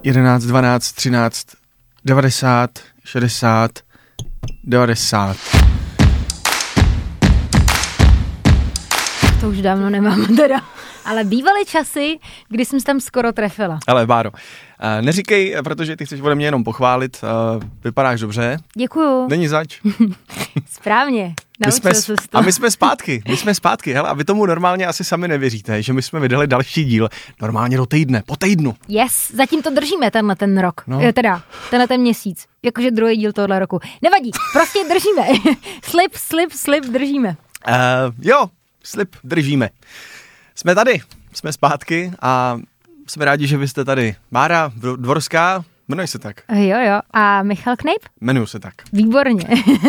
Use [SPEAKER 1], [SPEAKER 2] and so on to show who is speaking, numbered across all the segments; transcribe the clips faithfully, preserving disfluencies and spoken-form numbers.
[SPEAKER 1] jedenáct, dvanáct, třináct, devadesát, šedesát, devadesát.
[SPEAKER 2] To už dávno nemám teda. Ale bývaly časy, kdy jsem se tam skoro trefila.
[SPEAKER 1] Ale Báro, neříkej, protože ty chceš ode mě jenom pochválit, vypadáš dobře.
[SPEAKER 2] Děkuju.
[SPEAKER 1] Není zač.
[SPEAKER 2] Správně.
[SPEAKER 1] My jsme, a my jsme zpátky, my jsme zpátky. Hele, a vy tomu normálně asi sami nevěříte, že my jsme vydali další díl normálně do týdne, po týdnu.
[SPEAKER 2] Yes, zatím to držíme tenhle ten rok, no. teda tenhle ten měsíc, jakože druhý díl tohle roku. Nevadí, prostě držíme. slib, slib, slib, držíme.
[SPEAKER 1] Uh, jo, slib, držíme. Jsme tady, jsme zpátky a jsme rádi, že vy jste tady. Bára Dvorská, jmenuji se tak.
[SPEAKER 2] Jo, jo. A Michal Knejp?
[SPEAKER 1] Jmenuji se tak.
[SPEAKER 2] Výborně.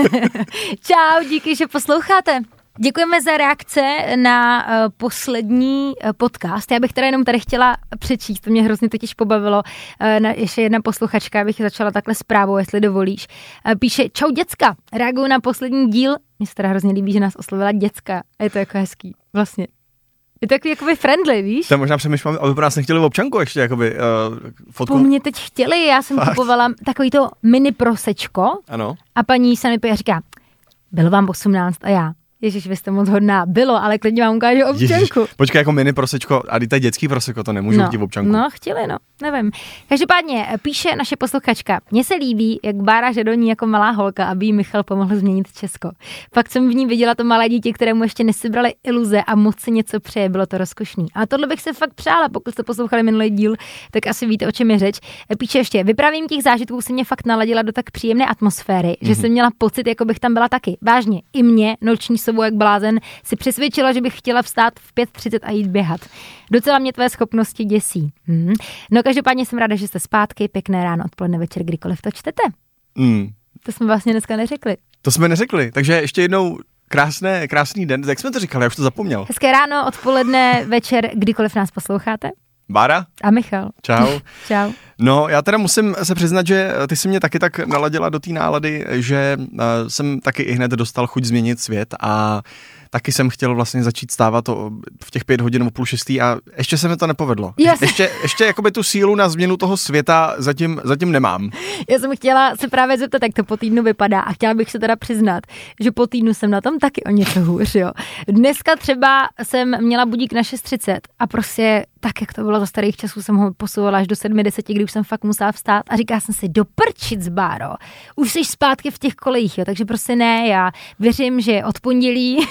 [SPEAKER 2] Čau, díky, že posloucháte. Děkujeme za reakce na uh, poslední uh, podcast. Já bych teda jenom tady chtěla přečíst, to mě hrozně totiž pobavilo. Uh, na, ještě jedna posluchačka, abych začala takhle zprávou, jestli dovolíš. Uh, píše, čau děcka, reaguju na poslední díl. Mně se teda hrozně líbí, že nás oslovila děcka. A je to jako hezký, vlastně. Je to takový jakoby friendly, víš?
[SPEAKER 1] To možná přemýšlím, aby pro nás nechtěli v občanku ještě, jakoby uh, fotku.
[SPEAKER 2] Po mně teď chtěli, já jsem Fakt. kupovala takový to mini prosečko.
[SPEAKER 1] Ano.
[SPEAKER 2] A paní se mi a říká, bylo vám osmnáct a já. Ježiš, vy jste moc hodná. Bylo, ale klidně vám ukážu občanku.
[SPEAKER 1] Ježiš. Počkej, jako mini prosečko, a to je dětský prosečko, to nemůžu
[SPEAKER 2] no,
[SPEAKER 1] chtít v občanku.
[SPEAKER 2] No, chtěli, no, nevím. Každopádně píše naše posluchačka, mně se líbí, jak Bára žedoní jako malá holka, aby jí Michal pomohl změnit Česko. Pak jsem v ní viděla to malé dítě, kterému ještě nesybrali iluze a moc si něco přeje, bylo to rozkošný. A tohle bych se fakt přála, pokud jste poslouchali minulý díl, tak asi víte, o čem je řeč. Píše ještě, vypravím těch zážitků se mě fakt naladila do tak příjemné atmosféry, mm-hmm. že jsem měla pocit, jako bych tam byla taky. Vážně, i mě, noční sovu jak blázen, si přesvědčila, že bych chtěla vstát v pět třicet a jít běhat. Docela mě tvé schopnosti děsí. Hmm. No každopádně jsem ráda, že jste zpátky. Pěkné ráno, odpoledne, večer, kdykoliv to čtete. Mm. To jsme vlastně dneska neřekli.
[SPEAKER 1] To jsme neřekli, takže ještě jednou krásné, krásný den. Jak jsme to říkali, já už to zapomněl.
[SPEAKER 2] Hezké ráno, odpoledne, večer, kdykoliv nás posloucháte.
[SPEAKER 1] Bára.
[SPEAKER 2] A Michal.
[SPEAKER 1] Čau.
[SPEAKER 2] Čau.
[SPEAKER 1] No, já teda musím se přiznat, že ty jsi mě taky tak naladila do té nálady, že uh, jsem taky i hned dostal chuť změnit svět a taky jsem chtěl vlastně začít stávat to v těch pět hodin o půl šestý a ještě se mi to nepovedlo.
[SPEAKER 2] Yes.
[SPEAKER 1] Ještě, ještě jakoby tu sílu na změnu toho světa zatím, zatím nemám.
[SPEAKER 2] Já jsem chtěla se právě zeptat, jak to po týdnu vypadá a chtěla bych se teda přiznat, že po týdnu jsem na tom taky o něco hůř, jo. Dneska třeba jsem měla budík na šest třicet a prostě tak, jak to bylo za starých časů, jsem ho posouvala až do sedm deset, kdy už jsem fakt musela vstát a říkala jsem si, do prčic, Báro, už jsi zpátky v těch kolejích, jo, takže prostě ne, já věřím, že od pondělí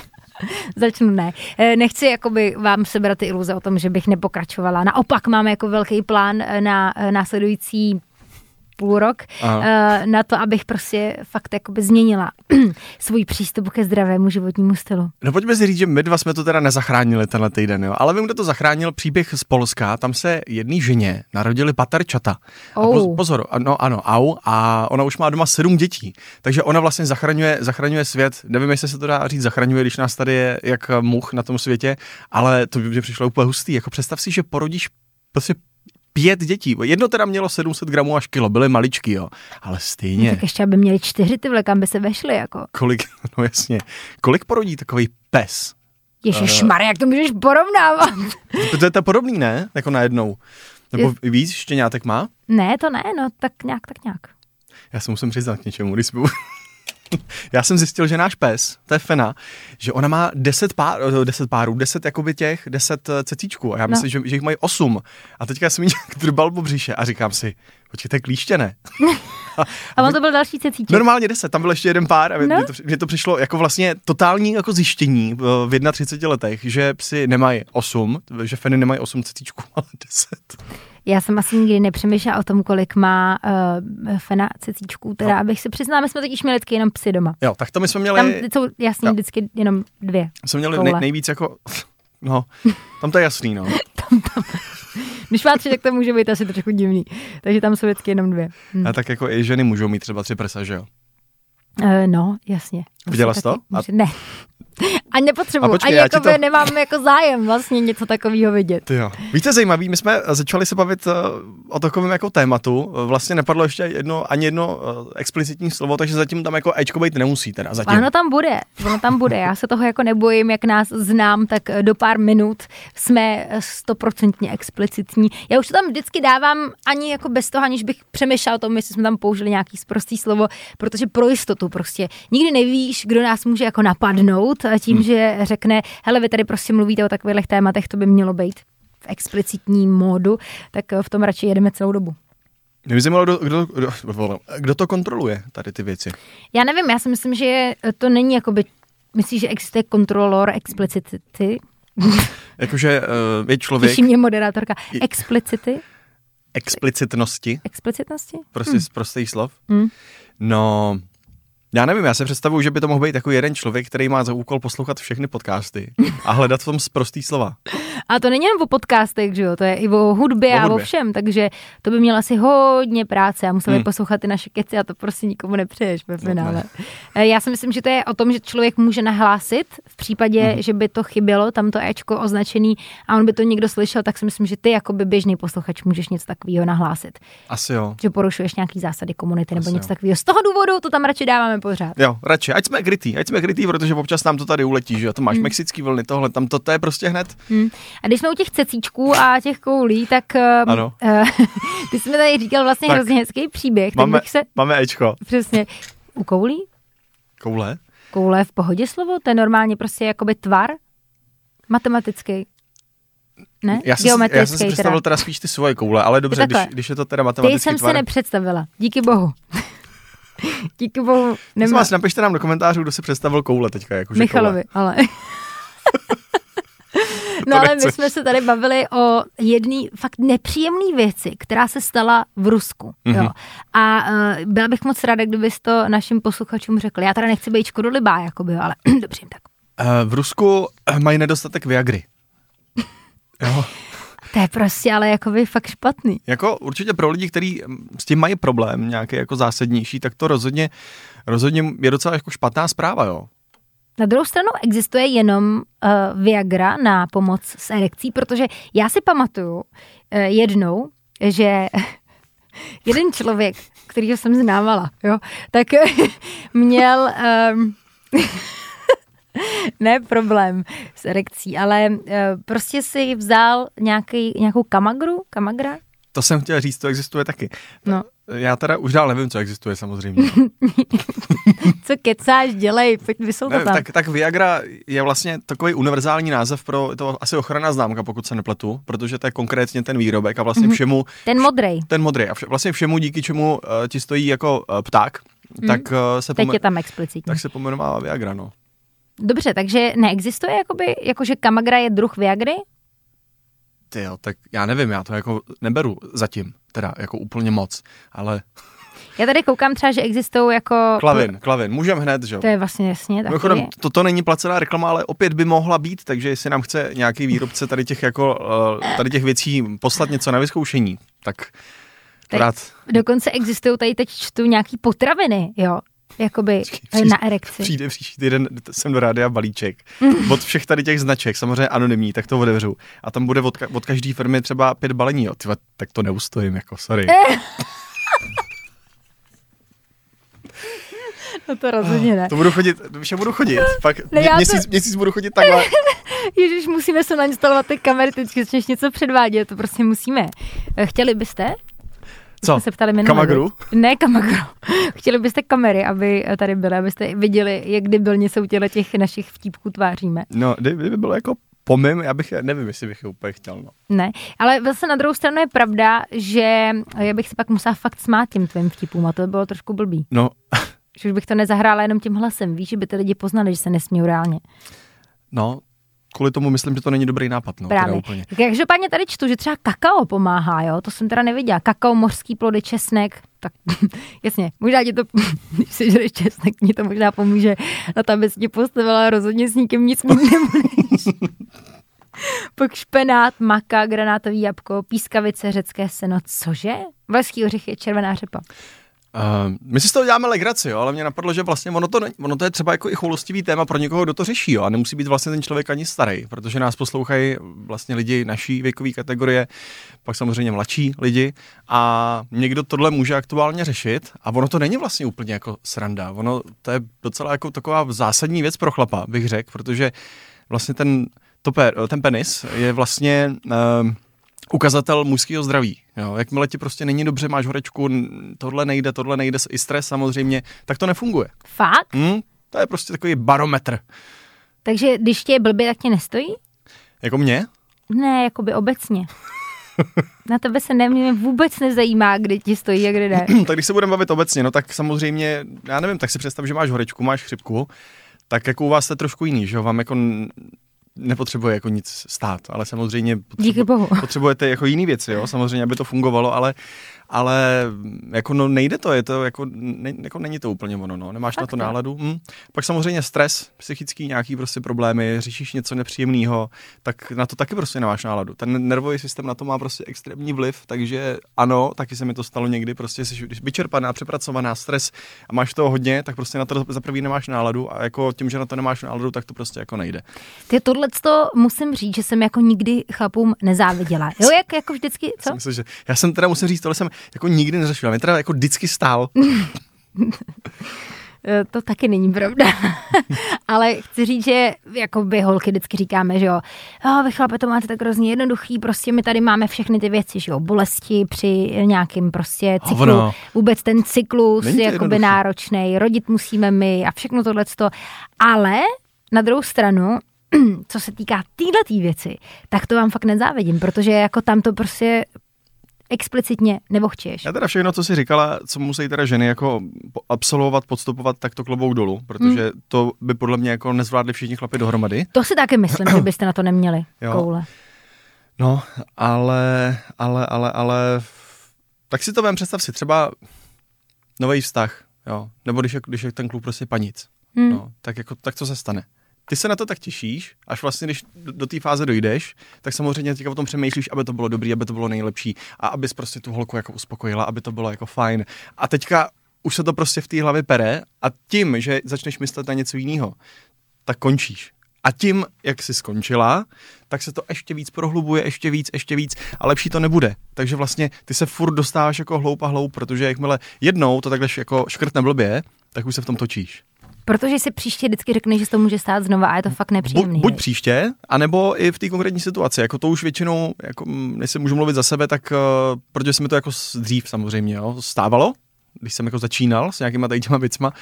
[SPEAKER 2] začnu ne. Nechci jakoby vám sebrat ty iluze o tom, že bych nepokračovala. Naopak máme jako velký plán na následující půl rok Aha. na to, abych prostě fakt jakoby změnila svůj přístup ke zdravému životnímu stylu.
[SPEAKER 1] No pojďme si říct, že my dva jsme to teda nezachránili tenhle týden, jo. Ale vím, kdo to zachránil, příběh z Polska, tam se jedné ženě narodili paterčata. Oh. A pozor, no ano, au, a ona už má doma sedm dětí, takže ona vlastně zachraňuje, zachraňuje svět, nevím, jestli se to dá říct, zachraňuje, když nás tady je jak much na tom světě, ale to by mě přišlo úplně hustý, jako představ si, že porodíš prostě pět dětí. Jedno teda mělo sedm set gramů až kilo, byly maličký, jo. Ale stejně.
[SPEAKER 2] No, tak ještě aby měli čtyři tyhle, kam by se vešly, jako.
[SPEAKER 1] Kolik, no jasně. Kolik porodí takový pes?
[SPEAKER 2] Ježišmarja, jak to můžeš porovnávat?
[SPEAKER 1] To je to podobný, ne? Jako najednou. Nebo je... víc štěňátek má?
[SPEAKER 2] Ne, to ne, no tak nějak, tak nějak.
[SPEAKER 1] Já se musím přiznat k něčemu, když jsme... Já jsem zjistil, že náš pes, to je Fena, že ona má deset, pár, deset párů, deset jakoby těch, deset cecíčků a já myslím, no. že, že jich mají osm. A teďka jsem jí nějak drbal po břiše a říkám si, počkej, to je klíště, ne?
[SPEAKER 2] a, a on to byl další cecíček.
[SPEAKER 1] Normálně deset, tam byl ještě jeden pár a mě,
[SPEAKER 2] no.
[SPEAKER 1] mě, to, mě to přišlo jako vlastně totální jako zjištění v třiceti jedné letech, že psi nemají osm, že Feny nemají osm cecíčků, ale deset.
[SPEAKER 2] Já jsem asi nikdy nepřemýšlela o tom, kolik má uh, Fena cecíčků, teda no. abych se přiznala, my jsme totiž měli vždycky jenom psy doma.
[SPEAKER 1] Jo, tak to my jsme měli...
[SPEAKER 2] Tam jsou jasně jo. vždycky jenom dvě.
[SPEAKER 1] Jsme měli nej, nejvíc jako... No, tam to je jasný, no.
[SPEAKER 2] tam, tam. Když má tři, tak to může být asi trošku divný. Takže tam jsou vždycky jenom dvě. Hm.
[SPEAKER 1] A tak jako i ženy můžou mít třeba tři prsa, že jo?
[SPEAKER 2] Uh, no, jasně.
[SPEAKER 1] Viděla jsi to?
[SPEAKER 2] Může, ne. A nepotřebuji, ani jako to... nemám jako zájem vlastně něco takového vidět.
[SPEAKER 1] Jo. Víte, zajímavý, my jsme začali se bavit uh, o takovém jako tématu, vlastně nepadlo ještě jedno, ani jedno uh, explicitní slovo, takže zatím tam jako Ečko být nemusí teda zatím.
[SPEAKER 2] Ono tam bude, ono tam bude, já se toho jako nebojím, jak nás znám, tak do pár minut jsme stoprocentně explicitní. Já už to tam vždycky dávám ani jako bez toho, aniž bych přemýšlel o tom, jestli jsme tam použili nějaký sprostý slovo, protože pro jistotu prostě nikdy nevíš, kdo nás může jako napadnout a tím, hmm. že řekne, hele, vy tady prostě mluvíte o takových tématech, to by mělo být v explicitním módu, tak v tom radši jedeme celou dobu.
[SPEAKER 1] Mě by zajímalo, kdo, kdo, kdo, kdo to kontroluje, tady ty věci.
[SPEAKER 2] Já nevím, já si myslím, že to není jakoby, myslíš, že existuje kontrolor explicity?
[SPEAKER 1] Jakože uh, je člověk...
[SPEAKER 2] Píší mě moderátorka. Explicity?
[SPEAKER 1] Explicitnosti.
[SPEAKER 2] Explicitnosti?
[SPEAKER 1] Prostě
[SPEAKER 2] hmm.
[SPEAKER 1] z prostých slov.
[SPEAKER 2] Hmm.
[SPEAKER 1] No... Já nevím, já se představuji, že by to mohl být jako jeden člověk, který má za úkol poslouchat všechny podcasty a hledat v tom sprostý slova.
[SPEAKER 2] A to není jen o podcastech, že jo, to je i o hudbě o a hudbě. O všem, takže to by mělo asi hodně práce a museli hmm. poslouchat ty naše keci a to prostě nikomu nepřeješ ve finále. No, já si myslím, že to je o tom, že člověk může nahlásit v případě, hmm. že by to chybělo, tam to Ečko označený a on by to někdo slyšel, tak si myslím, že ty jako by běžný posluchač můžeš něco takového nahlásit.
[SPEAKER 1] Asi jo.
[SPEAKER 2] Že porušuješ nějaký zásady komunity nebo asi něco takového. Z toho důvodu to tam radši dáváme pořád.
[SPEAKER 1] Jo, radši, ať jsme krytý, ať jsme krytý, protože občas nám to tady uletí, že jo, to máš hmm. mexický vlny, tohle, tam to, to je prostě hned.
[SPEAKER 2] Hmm. A když jsme u těch cecíčků a těch koulí, tak
[SPEAKER 1] ano.
[SPEAKER 2] Uh, ty jsi mi tady říkal vlastně tak hrozně hezký příběh.
[SPEAKER 1] Máme,
[SPEAKER 2] tak bych se...
[SPEAKER 1] máme Ečko.
[SPEAKER 2] Přesně. U koulí?
[SPEAKER 1] Koule?
[SPEAKER 2] Koule je v pohodě slovo, to je normálně prostě jakoby tvar matematický. Ne?
[SPEAKER 1] Já jsem, já jsem si představil teda spíš ty svoje koule, ale dobře, když, když je to teda matematický
[SPEAKER 2] ty jsem
[SPEAKER 1] tvar.
[SPEAKER 2] si nepředstavila, díky bohu. Díky bohu.
[SPEAKER 1] Nemá. Vás, napište nám do komentářů, kdo si představil koule teďka. Jako
[SPEAKER 2] Michalovi,
[SPEAKER 1] koule.
[SPEAKER 2] ale... No ale my jsme se tady bavili o jedné fakt nepříjemné věci, která se stala v Rusku. Mm-hmm. Jo. A uh, byla bych moc ráda, kdybys to našim posluchačům řekl. Já teda nechci být škodolibá, jakoby, ale dobře tak.
[SPEAKER 1] Uh, v Rusku mají nedostatek Viagry. Jo.
[SPEAKER 2] To je prostě ale jakoby fakt špatný.
[SPEAKER 1] Jako určitě pro lidi, kteří s tím mají problém nějaký jako zásadnější, tak to rozhodně, rozhodně je docela jako špatná zpráva, jo.
[SPEAKER 2] Na druhou stranu existuje jenom uh, Viagra na pomoc s erekcí, protože já si pamatuju uh, jednou, že jeden člověk, kterýho jsem znávala, jo, tak měl... Um, ne problém s erekcí, ale uh, prostě si vzal nějaký, nějakou kamagru, kamagra?
[SPEAKER 1] To jsem chtěl říct, to existuje taky.
[SPEAKER 2] No.
[SPEAKER 1] Já teda už dál nevím, co existuje samozřejmě.
[SPEAKER 2] Co kecáš, dělej, pojď vysvětlit to tam.
[SPEAKER 1] Tak, tak Viagra je vlastně takový univerzální název pro, to asi ochranná známka, pokud se nepletu, protože to je konkrétně ten výrobek a vlastně všemu...
[SPEAKER 2] Ten modrej.
[SPEAKER 1] Ten modrej a vše, vlastně všemu, díky čemu uh, ti stojí jako uh, pták, mm. tak uh, se...
[SPEAKER 2] Teď pomen- je tam explicitní.
[SPEAKER 1] Tak se pomenovává Viagra, no.
[SPEAKER 2] Dobře, takže neexistuje jakoby, jakože kamagra je druh Viagry?
[SPEAKER 1] Tyjo, tak já nevím, já to jako neberu zatím, teda jako úplně moc, ale...
[SPEAKER 2] Já tady koukám třeba, že existují jako...
[SPEAKER 1] Klavin, klavin, můžem hned, že jo?
[SPEAKER 2] To je vlastně jasně taky.
[SPEAKER 1] Mimochodem, to, to není placená reklama, ale opět by mohla být, takže jestli nám chce nějaký výrobce tady těch jako, tady těch věcí poslat něco na vyzkoušení, tak rád...
[SPEAKER 2] Dokonce existují tady teď čtu nějaký potraviny, jo? Jakoby přijde, na erekci.
[SPEAKER 1] Přijde příští týden sem do rádia balíček od všech tady těch značek, samozřejmě anonymní, tak to otevřu. A tam bude od, ka- od každé firmy třeba pět balení, jo. Tyva, tak to neustojím, jako sorry.
[SPEAKER 2] No to rozhodně ne.
[SPEAKER 1] To budu chodit, vše budu chodit, pak
[SPEAKER 2] ne,
[SPEAKER 1] mě, měsíc, to... měsíc budu chodit takhle.
[SPEAKER 2] Ježiš, musíme se nainstalovat ty kamery, teď začneš něco předvádět, to prostě musíme. Chtěli byste?
[SPEAKER 1] Co?
[SPEAKER 2] Se ptali minulé,
[SPEAKER 1] Kamagru?
[SPEAKER 2] Ne kamagru. Chtěli byste kamery, aby tady byly, abyste viděli, jak debilně se u těch našich vtípků tváříme.
[SPEAKER 1] No, kdyby bylo jako pomym, já bych, nevím, jestli bych je úplně chtěl, no.
[SPEAKER 2] Ne, ale zase na druhou stranu je pravda, že já bych se pak musela fakt smát těm tvým vtipům a to by bylo trošku blbý.
[SPEAKER 1] No.
[SPEAKER 2] Že už bych to nezahrála jenom tím hlasem, víš, že by ty lidi poznali, že se nesmějí reálně.
[SPEAKER 1] No, kvůli tomu myslím, že to není dobrý nápad, no.
[SPEAKER 2] Právě.
[SPEAKER 1] Úplně.
[SPEAKER 2] Každopádně tady čtu, že třeba kakao pomáhá, jo, to jsem teda neviděla. Kakao, mořský plody, česnek, tak jasně, možná ti to, když si žereš česnek, ti to možná pomůže na to, aby si tě postavila, rozhodně s nikým nic mít nebudeš. Pak špenát, maka, granátový jabko, pískavice, řecké seno, cože? Velský ořechy, červená řepa.
[SPEAKER 1] Uh, my si z toho děláme legraci, jo, ale mě napadlo, že vlastně ono to, ne, ono to je třeba jako i choulostivý téma pro někoho, kdo to řeší, jo, a nemusí být vlastně ten člověk ani starý, protože nás poslouchají vlastně lidi naší věkové kategorie, pak samozřejmě mladší lidi a někdo tohle může aktuálně řešit a ono to není vlastně úplně jako sranda, ono to je docela jako taková zásadní věc pro chlapa, bych řekl, protože vlastně ten, to pe, ten penis je vlastně... Uh, ukazatel mužského zdraví. Jo. Jakmile ti prostě není dobře, máš horečku, tohle nejde, tohle nejde, i stres samozřejmě, tak to nefunguje.
[SPEAKER 2] Fakt?
[SPEAKER 1] Hmm, to je prostě takový barometr.
[SPEAKER 2] Takže když tě je blbě, tak tě nestojí?
[SPEAKER 1] Jako mě?
[SPEAKER 2] Ne, jakoby obecně. Na tebe se ne, vůbec nezajímá, kdy ti stojí a kdy ne.
[SPEAKER 1] Tak když se budeme bavit obecně, no tak samozřejmě, já nevím, tak si představ, že máš horečku, máš chřipku, tak jako u vás to je trošku jiný, že jo, vám jako nepotřebuje jako nic stát, ale samozřejmě potřebu, potřebujete jako jiný věci, jo, samozřejmě, aby to fungovalo, ale, ale jako no nejde to, je to jako, ne, jako není to úplně ono, no, nemáš Fakt na to ne. náladu. Hm. Pak samozřejmě stres, psychický nějaký prostě problémy, řešíš něco nepříjemného, tak na to taky prostě nemáš náladu. Ten nervový systém na to má prostě extrémní vliv, takže ano, taky se mi to stalo někdy, prostě jsi vyčerpaná, přepracovaná, stres a máš toho hodně, tak prostě na to za prvý nemáš náladu a jako tím, že na to nemáš náladu, tak to prostě jako nejde.
[SPEAKER 2] Ty tohleto musím říct, že jsem jako nikdy chlapům nezáviděla. Jo, jak jako vždycky, co?
[SPEAKER 1] Myslím, že já jsem teda musím říct, tohle jsem jako nikdy neřešila. Mě teda jako vždycky stál.
[SPEAKER 2] To taky není pravda. Ale chci říct, že jako by holky vždycky říkáme, že jo, oh, vy chlape to máte tak hrozně jednoduchý, prostě my tady máme všechny ty věci, že jo, bolesti při nějakým prostě cyklu, Hovno. Vůbec ten cyklus je jakoby náročnej, rodit musíme my a všechno tohleto. Ale na druhou stranu, co se týká téhletý věci, tak to vám fakt nezávidím, protože jako tam to prostě explicitně nevochčíš.
[SPEAKER 1] Já teda všechno, co jsi říkala, co musí teda ženy jako absolvovat, podstupovat, tak to klobouk dolů, protože hmm. to by podle mě jako nezvládli všichni chlapi dohromady.
[SPEAKER 2] To si taky myslím, že byste na to neměli jo. koule.
[SPEAKER 1] No, ale, ale, ale, ale, tak si to vem, představ si, třeba nový vztah, jo, nebo když je, když je ten kluk prostě panic, hmm. no, tak jako, tak co se stane? Ty se na to tak těšíš, až vlastně, když do té fáze dojdeš, tak samozřejmě teďka o tom přemýšlíš, aby to bylo dobrý, aby to bylo nejlepší a abys prostě tu holku jako uspokojila, aby to bylo jako fajn. A teďka už se to prostě v té hlavě pere a tím, že začneš myslet na něco jiného, tak končíš. A tím, jak jsi skončila, tak se to ještě víc prohlubuje, ještě víc, ještě víc a lepší to nebude. Takže vlastně ty se furt dostáváš jako hloup a hloup, protože jakmile jednou to takhle jako škrtne blbě, tak už se v tom točíš.
[SPEAKER 2] Protože si příště vždycky řekne, že se to může stát znova a je to fakt nepříjemný.
[SPEAKER 1] Buď, buď příště, anebo i v té konkrétní situaci. Jako to už většinou, jako, jestli můžu mluvit za sebe, tak uh, protože se mi to jako dřív samozřejmě jo, stávalo, když jsem jako začínal s nějakýma tady těma věcma,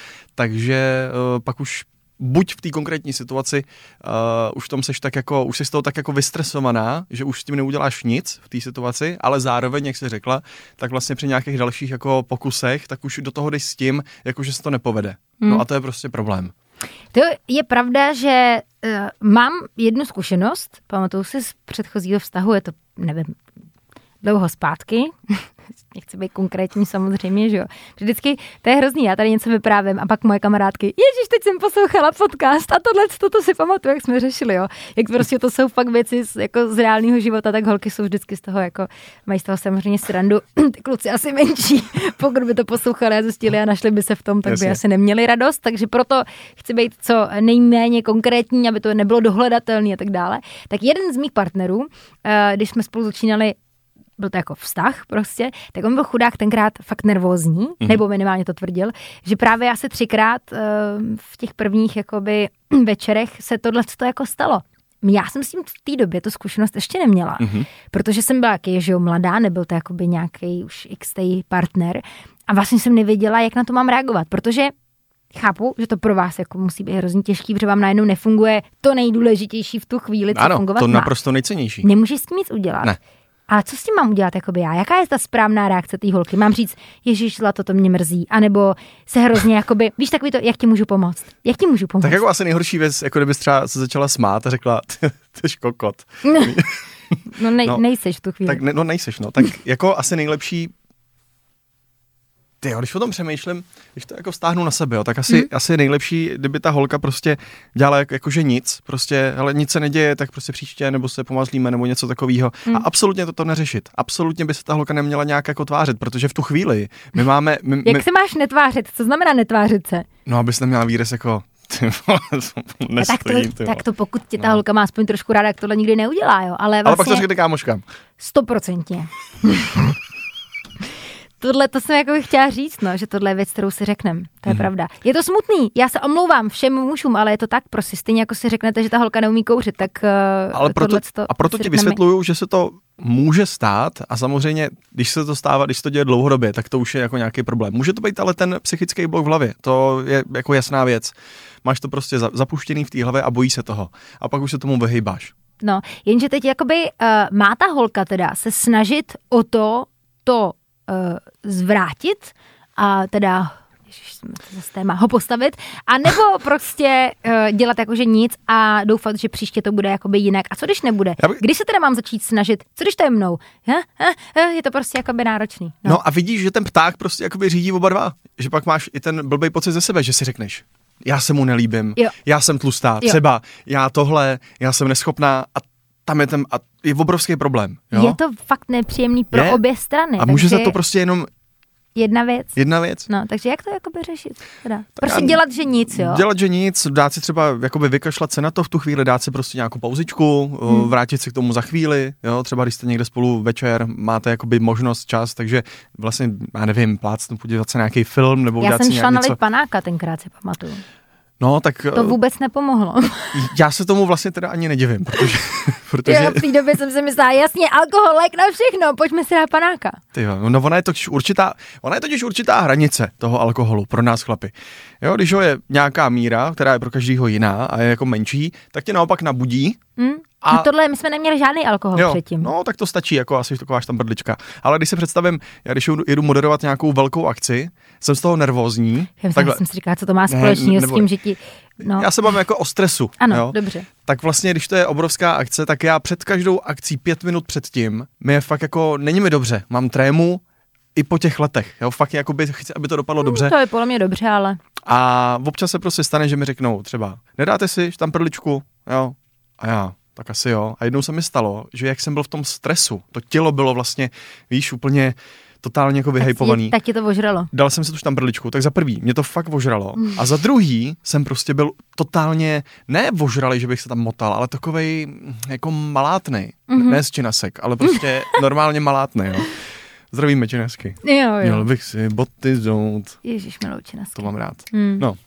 [SPEAKER 1] takže uh, pak už buď v té konkrétní situaci uh, už v tom seš tak jako, už jsi z toho tak jako vystresovaná, že už s tím neuděláš nic v té situaci, ale zároveň, jak jsi řekla, tak vlastně při nějakých dalších jako pokusech, tak už do toho jdeš s tím, jako že se to nepovede. Hmm. No a to je prostě problém.
[SPEAKER 2] To je pravda, že uh, mám jednu zkušenost, pamatuju si z předchozího vztahu, je to, nevím, dlouho zpátky, nechci být konkrétní samozřejmě, že jo. Vždycky, to je hrozný, já tady něco vyprávím a pak moje kamarádky, ježiš, teď jsem poslouchala podcast a tohle, toto si pamatuju, jak jsme řešili, jo. Jak prostě to jsou fakt věci z, jako z reálného života, tak holky jsou vždycky z toho, jako, mají z toho samozřejmě srandu, ty kluci asi menší, pokud by to poslouchali a zjistili a našli by se v tom, tak Jasně. by asi neměli radost, takže proto chci být co nejméně konkrétní, aby to nebylo dohledatelné a tak dále. Tak jeden z mých partnerů, když jsme spolu začínali, byl to jako vztah prostě, tak on byl chudák tenkrát fakt nervózní, mm. nebo minimálně to tvrdil, že právě asi třikrát uh, v těch prvních jakoby večerech se tohle to jako stalo. Já jsem s tím v té době tu zkušenost ještě neměla, mm-hmm. protože jsem byla jaký, že jo, mladá, nebyl to jakoby nějaký už xtej partner a vlastně jsem nevěděla, jak na to mám reagovat, protože chápu, že to pro vás jako musí být hrozně těžký, protože vám najednou nefunguje to nejdůležitější v tu chvíli, co
[SPEAKER 1] ano,
[SPEAKER 2] fungovat
[SPEAKER 1] to
[SPEAKER 2] má.
[SPEAKER 1] naprosto nejcennější.
[SPEAKER 2] Nemůžeš s tím nic udělat.
[SPEAKER 1] Ne.
[SPEAKER 2] Ale co s tím mám udělat jakoby já? Jaká je ta správná reakce té holky? Mám říct, ježiš, zlato, to mě mrzí, anebo se hrozně jakoby, víš takový to, jak ti můžu pomoct? Jak ti můžu pomoct?
[SPEAKER 1] Tak jako asi nejhorší věc, jako kdybys třeba se začala smát a řekla, ty, ty škokot.
[SPEAKER 2] No, nej, no nejseš v tu chvíli.
[SPEAKER 1] Tak ne, no nejseš, no. Tak jako asi nejlepší, Ty, když o tom přemýšlím, když to jako stáhnu na sebe, jo, tak asi, mm. asi nejlepší, kdyby ta holka prostě dělala jak, jakože nic, prostě, ale nic se neděje, tak prostě příště, nebo se pomazlíme, nebo něco takového. Mm. A absolutně toto neřešit. Absolutně by se ta holka neměla nějak jako tvářit, protože v tu chvíli my máme... My,
[SPEAKER 2] jak
[SPEAKER 1] my...
[SPEAKER 2] se máš netvářit? Co znamená netvářit se?
[SPEAKER 1] No, abys neměla výraz jako... Ty vole, nestojí,
[SPEAKER 2] tak, to, tak to pokud tě ta no. holka má aspoň trošku ráda, tak tohle nikdy neudělá, jo. Ale, vlastně,
[SPEAKER 1] ale pak to řekne kámoškám.
[SPEAKER 2] Stoprocentně. Tohle to jsem jako chtěla říct, no, že tohle je věc, kterou si řekneme. To je mm. pravda. Je to smutný, já se omlouvám všem mužům, ale je to tak prostě. Stejně jako si řeknete, že ta holka neumí kouřit, tak uh,
[SPEAKER 1] ale proto, a proto ti vysvětluju, že se to může stát a samozřejmě, když se to stává, když se to děje dlouhodobě, tak to už je jako nějaký problém. Může to být ale ten psychický blok v hlavě, to je jako jasná věc. Máš to prostě zapuštěný v té hlavě a bojí se toho. A pak už se tomu vyhejbáš. No,
[SPEAKER 2] jenže teď jakoby uh, má ta holka teda se snažit o to, to uh, zvrátit a teda ježiš, zase téma, ho postavit, a nebo prostě uh, dělat jakože nic a doufat, že příště to bude jakoby jinak. A co když nebude? By... Kdy se teda mám začít snažit? Co když to je mnou? Ha? Ha? Ha? Je to prostě jakoby náročný.
[SPEAKER 1] No. no a vidíš, že ten pták prostě jakoby řídí oba dva. Že pak máš i ten blbej pocit ze sebe, že si řekneš, já se mu nelíbím, jo. já jsem tlustá, jo. třeba já tohle, já jsem neschopná a tam je ten, a je obrovský problém. Jo?
[SPEAKER 2] Je to fakt nepříjemný pro je? obě strany.
[SPEAKER 1] A může za to prostě jenom
[SPEAKER 2] Jedna věc.
[SPEAKER 1] Jedna věc.
[SPEAKER 2] No, takže jak to jakoby řešit? Teda? Prostě dělat, že nic, jo?
[SPEAKER 1] Dělat, že nic, dát si třeba jakoby vykašlat se na to v tu chvíli, dát si prostě nějakou pauzičku, hmm. vrátit se k tomu za chvíli, jo, třeba když jste někde spolu večer, máte jakoby možnost, čas, takže vlastně, já nevím, plácnu, podívat se na nějaký film, nebo
[SPEAKER 2] já
[SPEAKER 1] dát si
[SPEAKER 2] nějak něco. Já jsem šla
[SPEAKER 1] něco...
[SPEAKER 2] nalít panáka, tenkrát si pamatuju.
[SPEAKER 1] No, tak...
[SPEAKER 2] To vůbec nepomohlo.
[SPEAKER 1] Já se tomu vlastně teda ani nedivím, protože... protože...
[SPEAKER 2] Já v té době jsem si myslela, jasně, alkohol, lék na všechno, pojďme si dát panáka.
[SPEAKER 1] Tyjo, no ona je totiž určitá, ona je totiž určitá hranice toho alkoholu pro nás chlapy. Jo, když ho je nějaká míra, která je pro každýho jiná a je jako menší, tak tě naopak nabudí.
[SPEAKER 2] Hmm. A no tohle, my jsme neměli žádný alkohol
[SPEAKER 1] jo,
[SPEAKER 2] předtím.
[SPEAKER 1] No, tak to stačí, jako asi taková štambrlička. Ale když se představím, já když jedu moderovat nějakou velkou akci, jsem z toho nervózní.
[SPEAKER 2] Já takhle... jsem si říkala, co to má společného s tím, že ti... No.
[SPEAKER 1] Já se bavím jako o stresu.
[SPEAKER 2] Ano,
[SPEAKER 1] jo?
[SPEAKER 2] dobře.
[SPEAKER 1] Tak vlastně, když to je obrovská akce, tak já před každou akcí pět minut předtím, mi je fakt jako, není mi dobře, mám trému i po těch letech, jo, fakt jakoby chci, aby to dopadlo hmm, dobře.
[SPEAKER 2] To je podle mě dobře, ale...
[SPEAKER 1] A občas se prostě stane, že mi řeknou třeba, nedáte si štamprličku, jo, a já... Tak asi jo. A jednou se mi stalo, že jak jsem byl v tom stresu, to tělo bylo vlastně, víš, úplně totálně jako vyhejpovaný.
[SPEAKER 2] Tak ti to ožralo.
[SPEAKER 1] Dal jsem si tu štambrličku, tak za prvý, mě to fakt ožralo. A za druhý jsem prostě byl totálně, ne ožralý, že bych se tam motal, ale takovej jako malátnej. Mm-hmm. Ne z činasek, ale prostě normálně malátnej, jo. Zdravíme činasky.
[SPEAKER 2] Jo, jo.
[SPEAKER 1] Měl bych si boty zout.
[SPEAKER 2] Ježíš, milou činasky.
[SPEAKER 1] To mám rád.
[SPEAKER 2] Mm.
[SPEAKER 1] No.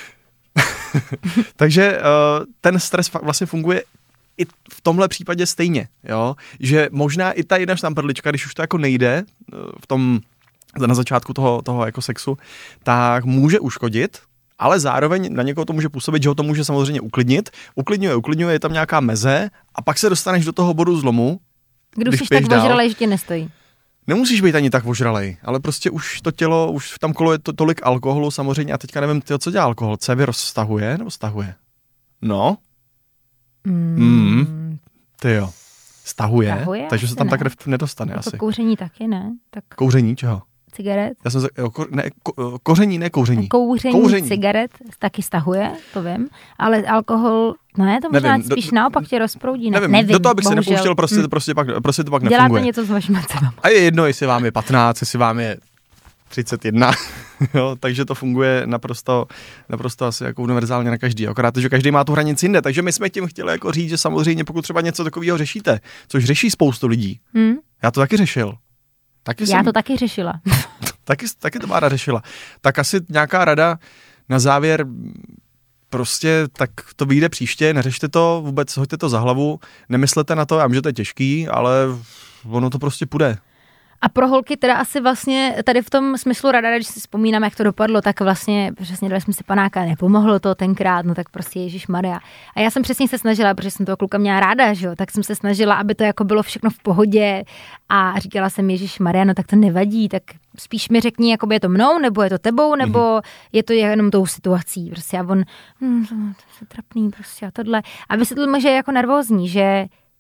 [SPEAKER 1] Takže uh, ten stres fakt vlastně funguje i v tomhle případě stejně, jo, že možná i ta jedna štamprlička, když už to jako nejde v tom, na začátku toho, toho jako sexu, tak může uškodit, ale zároveň na někoho to může působit, že ho to může samozřejmě uklidnit, uklidňuje, uklidňuje, je tam nějaká meze a pak se dostaneš do toho bodu zlomu,
[SPEAKER 2] když, když jsi tak ožralej, že tě nestojí.
[SPEAKER 1] Nemusíš být ani tak ožralej, ale prostě už to tělo, už tam koluje to, tolik alkoholu samozřejmě a teďka nevím, tyjo, co dělá alkohol, cévy rozstahuje nebo stahuje? No,
[SPEAKER 2] Mm.
[SPEAKER 1] Mm, ty jo. Stahuje,
[SPEAKER 2] Stahuje
[SPEAKER 1] takže se tam
[SPEAKER 2] ne.
[SPEAKER 1] tak nedostane
[SPEAKER 2] jako
[SPEAKER 1] asi.
[SPEAKER 2] Kouření taky, ne? Tak...
[SPEAKER 1] Kouření čeho?
[SPEAKER 2] Cigaret.
[SPEAKER 1] Já jsem se, jo, ko, ne, ko, koření, ne kouření.
[SPEAKER 2] Kouření, kouření, cigaret taky stahuje, to vím, ale alkohol, ne, to možná nevím, spíš do, naopak tě rozproudí. Ne?
[SPEAKER 1] Nevím,
[SPEAKER 2] nevím,
[SPEAKER 1] do toho bych
[SPEAKER 2] bohužel.
[SPEAKER 1] se nepouštěl, prostě, mm. prostě, pak, prostě to pak
[SPEAKER 2] Děláte
[SPEAKER 1] nefunguje.
[SPEAKER 2] Děláte něco s vašimi cevami.
[SPEAKER 1] A je jedno, jestli vám je patnáct, jestli vám je třicet jedna, jo, takže to funguje naprosto, naprosto asi jako univerzálně na každý. Akorát, že každý má tu hranici jinde, takže my jsme tím chtěli jako říct, že samozřejmě pokud třeba něco takového řešíte, což řeší spoustu lidí. Hmm. Já to taky řešil. Taky
[SPEAKER 2] Já
[SPEAKER 1] jsem,
[SPEAKER 2] to taky řešila.
[SPEAKER 1] taky, taky to Bára řešila. Tak asi nějaká rada na závěr, prostě tak to vyjde příště, neřešte to, vůbec hoďte to za hlavu, nemyslete na to, já vím, že to je těžký, ale ono to prostě půjde.
[SPEAKER 2] A pro holky teda asi vlastně tady v tom smyslu rada, když si vzpomínám, jak to dopadlo, tak vlastně přesně dali jsme si panáka, nepomohlo to tenkrát, no tak prostě ježišmarja. A já jsem přesně se snažila, protože jsem toho kluka měla ráda, že jo, tak jsem se snažila, aby to jako bylo všechno v pohodě a říkala jsem ježišmarja, no tak to nevadí, tak spíš mi řekni, jakoby je to mnou, nebo je to tebou, nebo mm-hmm. je to jenom tou situací, prostě a on, hm, to je trapný prostě a tohle. A vysvětlil mi, že je jako nervózní, že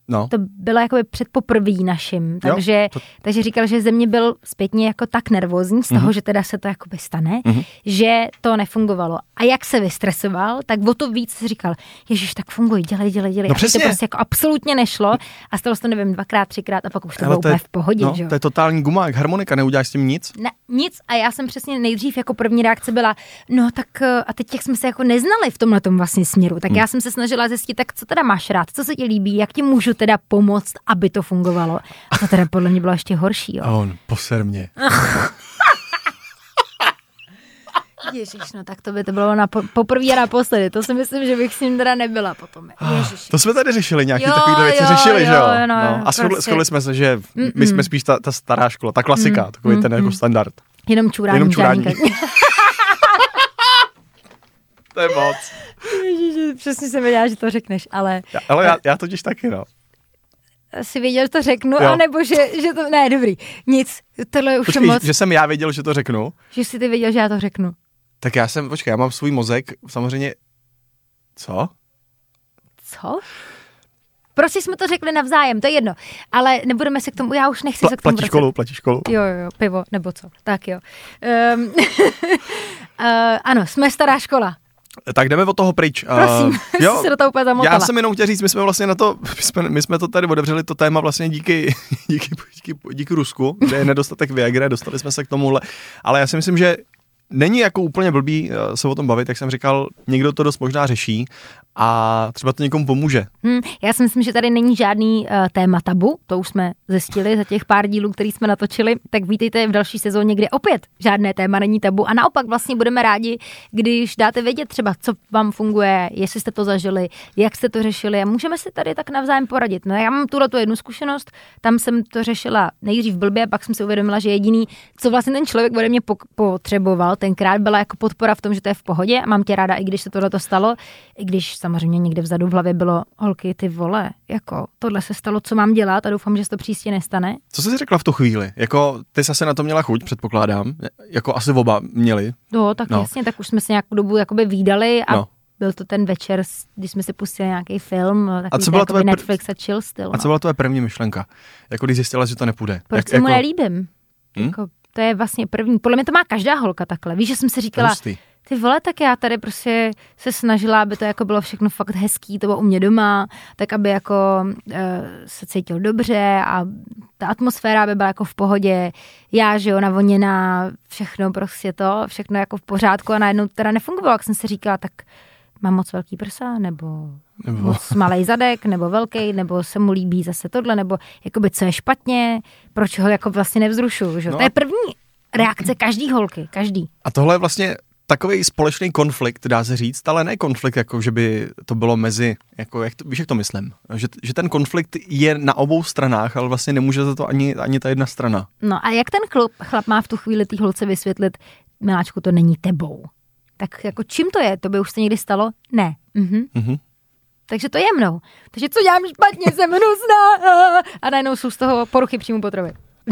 [SPEAKER 1] No.
[SPEAKER 2] To bylo jakoby před poprvý naším, takže,
[SPEAKER 1] jo, to...
[SPEAKER 2] takže říkal, že ze mě byl zpětně jako tak nervózní z toho, mm-hmm. že teda se to jakoby stane, mm-hmm. že to nefungovalo. A jak se vystresoval, tak o to víc říkal, ježiš, tak funguj, dělej, dělej, dělej.
[SPEAKER 1] No
[SPEAKER 2] a to prostě jako absolutně nešlo a stalo se to, nevím, dvakrát, třikrát a pak už to bylo úplně v pohodě.
[SPEAKER 1] No,
[SPEAKER 2] že?
[SPEAKER 1] To je totální guma, jak harmonika, neuděláš s tím nic?
[SPEAKER 2] Ne, nic a já jsem přesně nejdřív jako první reakce byla, no tak a teď jak jsme se jako neznali v tomhletom vlastně směru, tak hmm. já jsem se snažila zjistit, tak co teda máš rád, co se ti líbí, jak ti můžu teda pomoct, aby to fungovalo. A to teda podle mě bylo ještě horší. Jo.
[SPEAKER 1] A on, poser mě.
[SPEAKER 2] Ježiš, no tak to by to bylo na po, poprvé a naposledy. To si myslím, že bych s ním teda nebyla potom. Ježiš.
[SPEAKER 1] To jsme tady řešili, nějaký
[SPEAKER 2] jo,
[SPEAKER 1] takovýhle věci
[SPEAKER 2] jo,
[SPEAKER 1] řešili,
[SPEAKER 2] jo,
[SPEAKER 1] že jo?
[SPEAKER 2] No,
[SPEAKER 1] no. A shodli,
[SPEAKER 2] prostě.
[SPEAKER 1] shodli jsme se, že
[SPEAKER 2] Mm-mm.
[SPEAKER 1] my jsme spíš ta, ta stará škola, ta klasika, mm, takový mm, ten jako standard.
[SPEAKER 2] Jenom čurání.
[SPEAKER 1] Jenom čurání. To je moc.
[SPEAKER 2] Ježiš, přesně jsem věděla, že to řekneš, ale...
[SPEAKER 1] Já, ale já, já totiž taky, no.
[SPEAKER 2] Jsi věděl, že to řeknu,
[SPEAKER 1] jo.
[SPEAKER 2] anebo že, že to... Ne, dobrý, nic, tohle už
[SPEAKER 1] Počkej,
[SPEAKER 2] moc...
[SPEAKER 1] že jsem já věděl, že to řeknu?
[SPEAKER 2] Že jsi ty věděl, že já to řeknu.
[SPEAKER 1] Tak já jsem, počkej, já mám svůj mozek, samozřejmě... Co?
[SPEAKER 2] Co? Prostě jsme to řekli navzájem, to je jedno. Ale nebudeme se k tomu, já už nechci
[SPEAKER 1] Pla,
[SPEAKER 2] se k tomu
[SPEAKER 1] Platíš školu, platíš školu.
[SPEAKER 2] Jo, jo, jo, pivo, nebo co. Tak jo. Um, uh, ano, jsme stará škola.
[SPEAKER 1] Tak jdeme od toho pryč.
[SPEAKER 2] Prosím, uh, jo, se do toho úplně zamotala.
[SPEAKER 1] Já jsem jenom chtěl říct, my jsme vlastně na to, my jsme, my jsme to tady otevřeli to téma vlastně díky, díky, díky, díky Rusku, kde je nedostatek Viagry, dostali jsme se k tomuhle. Ale já si myslím, že není jako úplně blbý se o tom bavit, jak jsem říkal, někdo to dost možná řeší a třeba to někomu pomůže.
[SPEAKER 2] Hmm, já si myslím, že tady není žádný uh, téma tabu, to už jsme zjistili za těch pár dílů, který jsme natočili, tak vítejte v další sezóně, kde opět žádné téma není tabu a naopak vlastně budeme rádi, když dáte vědět třeba, co vám funguje, jestli jste to zažili, jak jste to řešili a můžeme si tady tak navzájem poradit. No já mám tuhle tu jednu zkušenost, tam jsem to řešila nejdřív blbě, pak jsem si uvědomila, že jediný, co vlastně ten člověk ode mě potřeboval, tenkrát byla jako podpora v tom, že to je v pohodě a mám tě ráda, i když se tohle to stalo, i když samozřejmě někde vzadu v hlavě bylo, holky, ty vole, jako tohle se stalo, co mám dělat a doufám, že se to příště nestane.
[SPEAKER 1] Co jsi řekla v tu chvíli? Jako ty jsi asi na to měla chuť, předpokládám, jako asi oba měli.
[SPEAKER 2] No, tak no. jasně, tak už jsme se nějakou dobu jakoby vídali a no. Byl to ten večer, když jsme si pustili nějaký film, takový a tvoje Netflix a chill styl.
[SPEAKER 1] A co byla tvoje první myšlenka? Jako když zjistila, že to nepůjde?
[SPEAKER 2] Proč
[SPEAKER 1] Jak,
[SPEAKER 2] se mu
[SPEAKER 1] jako...
[SPEAKER 2] nelíbím? Hm? Jako, to je vlastně první. Podle mě to má každá holka takhle. Víš, že jsem si říkala,
[SPEAKER 1] Hustý.
[SPEAKER 2] Ty vole, tak já tady prostě se snažila, aby to jako bylo všechno fakt hezký, to bylo u mě doma, tak aby jako uh, se cítil dobře a ta atmosféra aby byla jako v pohodě, já, že jo, navoněná, všechno prostě to, všechno jako v pořádku a najednou teda nefungovalo, jak jsem si říkala, tak mám moc velký prsa, nebo, nebo... moc malej zadek, nebo velký, nebo se mu líbí zase tohle, nebo jakoby co je špatně, proč ho jako vlastně nevzrušuju, že? No. To je první reakce každý holky, každý.
[SPEAKER 1] A tohle je vlastně takový společný konflikt, dá se říct, ale ne konflikt, jako že by to bylo mezi, jako jak to, víš, jak to myslím, že, že ten konflikt je na obou stranách, ale vlastně nemůže za to ani, ani ta jedna strana.
[SPEAKER 2] No a jak ten chlap, chlap má v tu chvíli té holce vysvětlit, miláčku, to není tebou. Tak jako čím to je? To by už se někdy stalo? Ne. Mhm. Mm-hmm. Takže to je mnou. Takže co dělám špatně, jsem hnusná. A najednou jsou z toho poruchy příjmu potravy.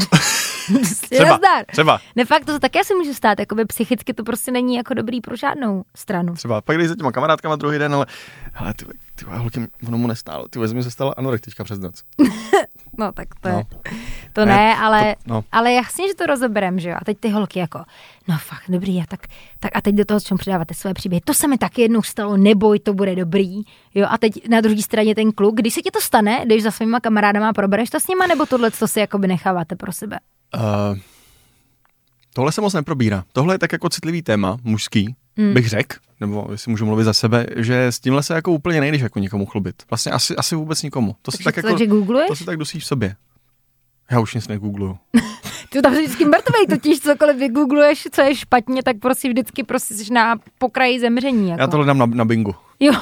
[SPEAKER 1] třeba, třeba.
[SPEAKER 2] Ne, fakt, to také si může stát, jakoby psychicky to prostě není jako dobrý pro žádnou stranu.
[SPEAKER 1] Třeba, pak když za těma kamarádkama druhý den, ale hele, ty, ty holky, ono mu nestálo, ty vezmi se stala anorektička přes noc.
[SPEAKER 2] No, tak to no. je, to
[SPEAKER 1] ne,
[SPEAKER 2] ne, ale,
[SPEAKER 1] to, no.
[SPEAKER 2] ale jasně, že to rozeberem, že jo, a teď ty holky jako, no fakt, dobrý, a tak, tak a teď do toho, čemu přidáváte své příběhy, to se mi taky jednou stalo, neboj, to bude dobrý, jo, a teď na druhé straně ten kluk, když se ti to stane, když za svýma kamarádama probereš to s nima, nebo tohle, co si jakoby necháváte pro sebe?
[SPEAKER 1] Uh, tohle se moc neprobírá. Tohle je tak jako citlivý téma, mužský, mm. bych řekl, nebo jestli můžu mluvit za sebe, že s tímhle se jako úplně nejdeš jako někomu chlubit. Vlastně asi, asi vůbec nikomu. To si tak jako, to si tak dusíš v sobě. Já už nic negoogluju.
[SPEAKER 2] Ty tam jsi vždycky mrtvej, totiž cokoliv vygoogluješ, co je špatně, tak prostě vždycky prostě jsi na pokraji zemření. Jako.
[SPEAKER 1] Já tohle dám na, na Bingu.
[SPEAKER 2] Jo.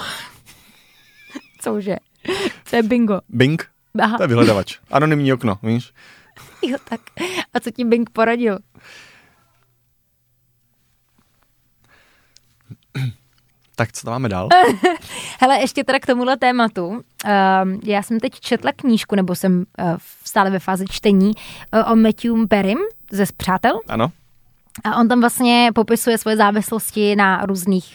[SPEAKER 2] Cože? Co je bingo?
[SPEAKER 1] Bing?
[SPEAKER 2] Aha.
[SPEAKER 1] To je vyhledavač. Anonymní okno, víš?
[SPEAKER 2] Jo, tak. A co ti Bing poradil?
[SPEAKER 1] Tak co tam máme dál?
[SPEAKER 2] Hele, ještě teda k tomuhle tématu. Uh, já jsem teď četla knížku, nebo jsem uh, stále ve fázi čtení, uh, o Matthew Perrym ze Spřátel.
[SPEAKER 1] Ano.
[SPEAKER 2] A on tam vlastně popisuje svoje závislosti na různých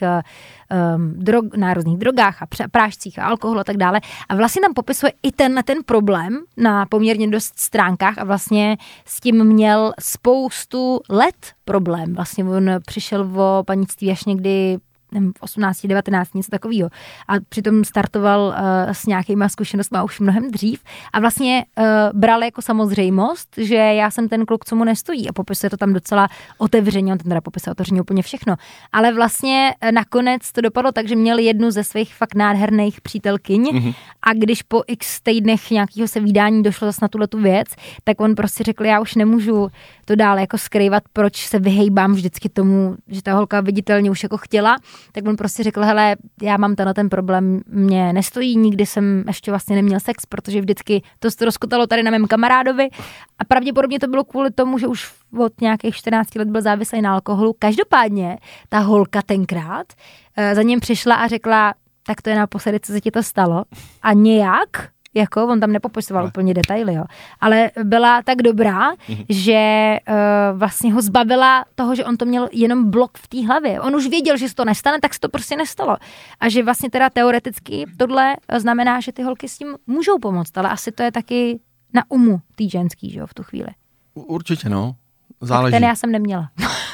[SPEAKER 2] um, drog, na různých drogách a prášcích a alkoholu a tak dále. A vlastně tam popisuje i ten, ten problém na poměrně dost stránkách a vlastně s tím měl spoustu let problém. Vlastně on přišel o panictví až někdy v osmnáct, devatenáct, něco takového. A přitom startoval uh, s nějakýma zkušenostmi už mnohem dřív a vlastně uh, bral jako samozřejmost, že já jsem ten kluk, co mu nestojí a popisuje to tam docela otevřeně, on ten teda popisuje otevřeně úplně všechno. Ale vlastně uh, nakonec to dopadlo tak, že měl jednu ze svých fakt nádherných přítelkyň mm-hmm. a když po x týdnech nějakého se vídání došlo zase na tuhletu věc, tak on prostě řekl, já už nemůžu to dále jako skrývat, proč se vyhejbám vždycky tomu, že ta holka viditelně už jako chtěla. Tak on prostě řekl, hele, já mám tenhle ten problém, mě nestojí, nikdy jsem ještě vlastně neměl sex, protože vždycky to se rozkotalo tady na mém kamarádovi a pravděpodobně to bylo kvůli tomu, že už od nějakých čtrnácti let byl závislý na alkoholu. Každopádně ta holka tenkrát za ním přišla a řekla, tak to je naposledy, co se ti to stalo a nějak jako, on tam nepopisoval ale. úplně detaily, jo. Ale byla tak dobrá, mm-hmm. že uh, vlastně ho zbavila toho, že on to měl jenom blok v té hlavě. On už věděl, že se to nestane, tak se to prostě nestalo. A že vlastně teda teoreticky tohle znamená, že ty holky s tím můžou pomoct, ale asi to je taky na umu tý ženský, že jo, v tu chvíli.
[SPEAKER 1] Určitě, no. Záleží.
[SPEAKER 2] Tak ten já jsem neměla.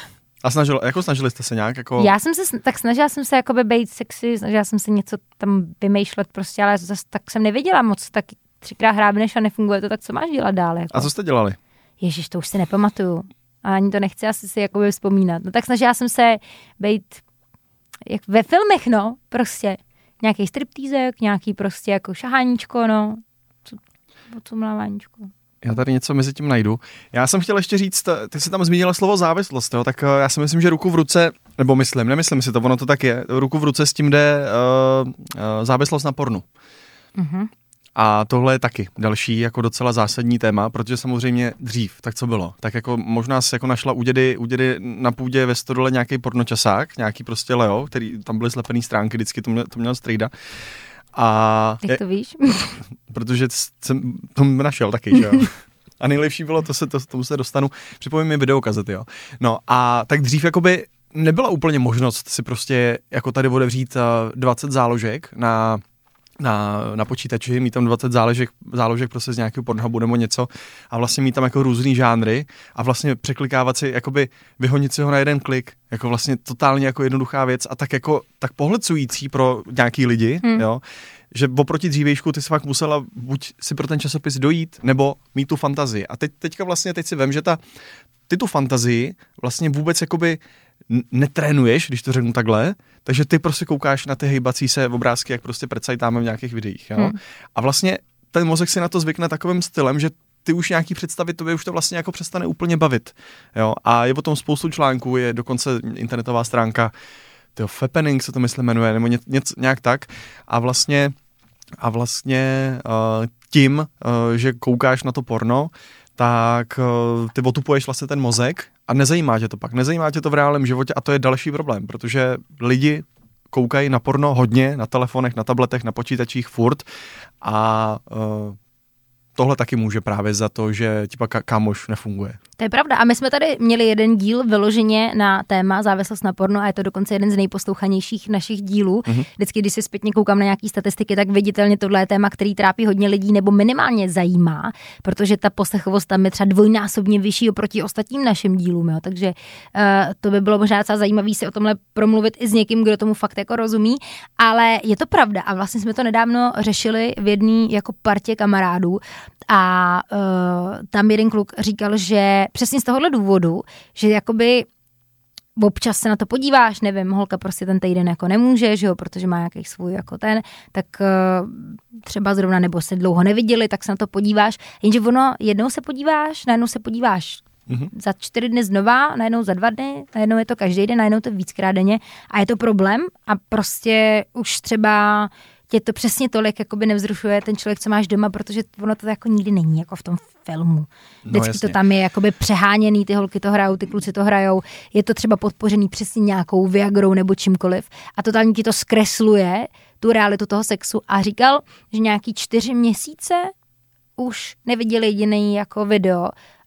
[SPEAKER 1] A snažil, jako snažili jste se nějak? Jako...
[SPEAKER 2] Já jsem se, tak snažila jsem se jakoby být sexy, snažila jsem se něco tam vymýšlet prostě, ale zase tak jsem nevěděla moc, tak třikrát hrábneš a nefunguje to, tak co máš dělat dále? Jako?
[SPEAKER 1] A co jste dělali?
[SPEAKER 2] Ježiš, to už si nepamatuju. A ani to nechci asi si jakoby vzpomínat. No tak snažila jsem se být jak ve filmech, no, prostě. Nějaký striptýzek, nějaký prostě jako šaháníčko, no. Pocumláváníčko.
[SPEAKER 1] Já tady něco mezi tím najdu. Já jsem chtěl ještě říct, ty jsi tam zmínila slovo závislost, jo? Tak já si myslím, že ruku v ruce, nebo myslím, nemyslím si to, ono to tak je, ruku v ruce s tím jde uh, uh, závislost na pornu. Uh-huh. A tohle je taky další jako docela zásadní téma, protože samozřejmě dřív, tak co bylo? Tak jako možná se jako našla u dědy, u dědy na půdě ve stodole nějaký pornočasák, nějaký prostě Leo, který tam byly slepený stránky, vždycky to měl, to měl strejda. A
[SPEAKER 2] jak to víš?
[SPEAKER 1] Protože jsem to našel taky, že jo. A nejlepší bylo, to se, to, tomu se dostanu, připomím mi videokazety, jo. No a tak dřív jakoby nebyla úplně možnost si prostě jako tady otevřít dvacet záložek na, na, na počítači, mít tam dvacet záložek, záložek prostě z nějakého Pornhubu nebo něco a vlastně mít tam jako různý žánry a vlastně překlikávat si, jakoby vyhonit si ho na jeden klik, jako vlastně totálně jako jednoduchá věc a tak jako tak pohlcující pro nějaký lidi, hmm. jo, že oproti dřívejšku ty jsi fakt musela buď si pro ten časopis dojít, nebo mít tu fantazii. A teď, teďka vlastně, teď si vem, že ta, ty tu fantazii vlastně vůbec jakoby netrénuješ, když to řeknu takhle, takže ty prostě koukáš na ty hejbací se obrázky, jak prostě precajtáme v nějakých videích. Jo? Hmm. A vlastně ten mozek si na to zvykne takovým stylem, že ty už nějaký představy, tobě už to vlastně jako přestane úplně bavit. Jo? A je o tom spoustu článků, je dokonce internetová stránka tyjo, Fappening se to myslím jmenuje, nebo ně, něco, nějak tak. A vlastně, a vlastně uh, tím, uh, že koukáš na to porno, tak uh, ty otupuješ vlastně ten mozek a nezajímá tě to pak. Nezajímá tě to v reálném životě a to je další problém, protože lidi koukají na porno hodně, na telefonech, na tabletech, na počítačích furt a uh, tohle taky může právě za to, že ti pak kámoš nefunguje.
[SPEAKER 2] To je pravda. A my jsme tady měli jeden díl vyloženě na téma závislost na porno a je to dokonce jeden z nejposlouchanějších našich dílů. Mm-hmm. Vždycky, když si zpětně koukám na nějaký statistiky, tak viditelně tohle je téma, který trápí hodně lidí nebo minimálně zajímá, protože ta poslechovost tam je třeba dvojnásobně vyšší oproti ostatním našim dílům. Jo. Takže uh, to by bylo možná docela zajímavé si o tomhle promluvit i s někým, kdo tomu fakt jako rozumí. Ale je to pravda a vlastně jsme to nedávno řešili v jedné jako partě kamarádů. A uh, tam jeden kluk říkal, že přesně z tohohle důvodu, že jakoby občas se na to podíváš, nevím, holka prostě ten týden jako nemůže, že jo, protože má nějaký svůj jako ten, tak uh, třeba zrovna nebo se dlouho neviděli, tak se na to podíváš, jenže ono jednou se podíváš, najednou se podíváš mm-hmm. za čtyři dny znova, najednou za dva dny, najednou je to každý den, najednou to víckrát denně a je to problém a prostě už třeba tě to přesně tolik jakoby nevzrušuje ten člověk, co máš doma, protože ono to jako nikdy není jako v tom filmu. Vždycky no, to tam je jakoby přeháněný, ty holky to hrajou, ty kluci to hrajou, je to třeba podpořený přesně nějakou Viagrou nebo čímkoliv a totálně ti to zkresluje tu realitu toho sexu a říkal, že nějaký čtyři měsíce už neviděli jediný jako video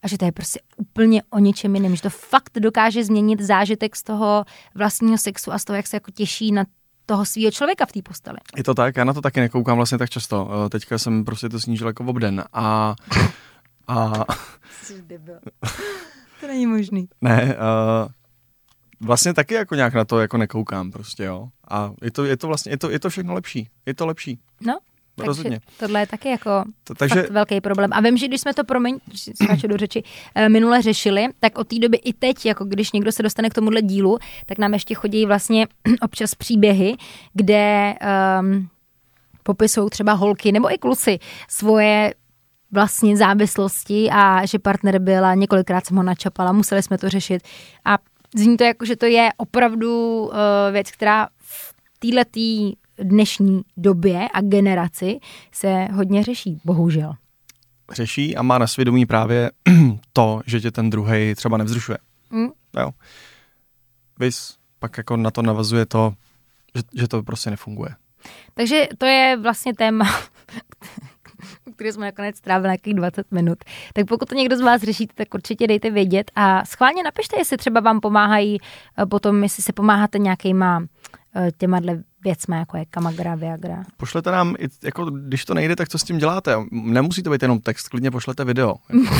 [SPEAKER 2] a že to je prostě úplně o něčem jiném, že to fakt dokáže změnit zážitek z toho vlastního sexu a z toho, jak se jako těší na toho svýho člověka v té posteli.
[SPEAKER 1] Je to tak, já na to taky nekoukám vlastně tak často. Teďka jsem prostě to snížil jako obden a... a...
[SPEAKER 2] Jsi debil. To není možný.
[SPEAKER 1] Ne, uh, vlastně taky jako nějak na to jako nekoukám prostě, jo. A je to, je to vlastně, je to, je to všechno lepší. Je to lepší.
[SPEAKER 2] No,
[SPEAKER 1] rozhodně.
[SPEAKER 2] Tohle je taky jako
[SPEAKER 1] to, takže...
[SPEAKER 2] fakt velký problém. A vím, že když jsme to, promiň, skáču do řeči, minule řešili, tak od té doby i teď, jako když někdo se dostane k tomuhle dílu, tak nám ještě chodí vlastně občas příběhy, kde um, popisují třeba holky nebo i kluci svoje vlastně závislosti a že partner byl a několikrát jsem ho načapala, museli jsme to řešit. A zní to jako, že to je opravdu uh, věc, která v této dnešní době a generaci se hodně řeší, bohužel.
[SPEAKER 1] Řeší a má na svědomí právě to, že tě ten druhej třeba nevzrušuje. Mm. Jo. Vys, pak jako na to navazuje to, že, že to prostě nefunguje.
[SPEAKER 2] Takže to je vlastně téma, který jsme nakonec strávili nějakých dvacet minut. Tak pokud to někdo z vás řešíte, tak určitě dejte vědět a schválně napište, jestli třeba vám pomáhají potom, jestli se pomáháte nějakýma těmadle věcma, jako je Kamagra, Viagra.
[SPEAKER 1] Pošlete nám, jako když to nejde, tak co s tím děláte? Nemusí to být jenom text, klidně pošlete video.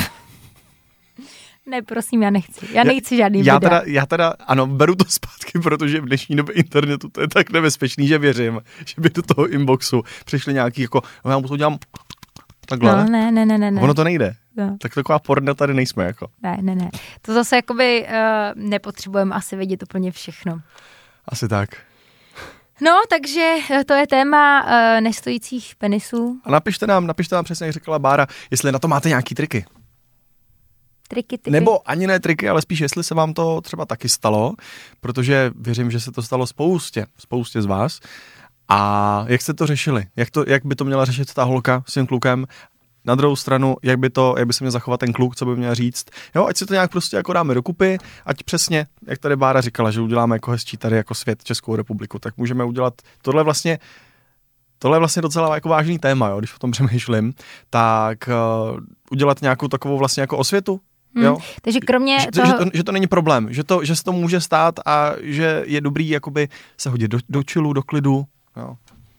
[SPEAKER 2] Ne, prosím, já nechci. Já nechci já, žádný
[SPEAKER 1] já
[SPEAKER 2] video.
[SPEAKER 1] Teda, já teda, ano, beru to zpátky, protože v dnešní době internetu to je tak nebezpečný, že věřím, že by do toho inboxu přišli nějaký jako, no já mu to dělám takhle.
[SPEAKER 2] No, ne, ne, ne, ne.
[SPEAKER 1] Ono to nejde.
[SPEAKER 2] No.
[SPEAKER 1] Tak taková porna tady nejsme, jako.
[SPEAKER 2] Ne, ne, ne. To zase jakoby uh, nepotřebujeme asi vidět úplně všechno.
[SPEAKER 1] Asi tak.
[SPEAKER 2] No, takže to je téma uh, nestojících penisů.
[SPEAKER 1] A napište nám, napište nám přesně, jak říkala Bára, jestli na to máte nějaký triky.
[SPEAKER 2] Triky, triky.
[SPEAKER 1] Nebo ani ne triky, ale spíš, jestli se vám to třeba taky stalo, protože věřím, že se to stalo spoustě, spoustě z vás. A jak jste to řešili? Jak, to, jak by to měla řešit ta holka s tím klukem? Na druhou stranu, jak by, to, jak by se měl zachovat ten kluk, co by měl říct. Jo, ať si to nějak prostě jako dáme dokupy, ať přesně, jak tady Bára říkala, že uděláme jako hezčí tady jako svět, Českou republiku, tak můžeme udělat tohle vlastně, tohle je vlastně docela jako vážný téma, jo, když o tom přemýšlím, tak uh, udělat nějakou takovou vlastně jako osvětu. Jo?
[SPEAKER 2] Hmm, takže kromě
[SPEAKER 1] že,
[SPEAKER 2] toho...
[SPEAKER 1] že, to, že to není problém, že, to, že se to může stát a že je dobrý jakoby se hodit do, do čilu, do klidu. Jo.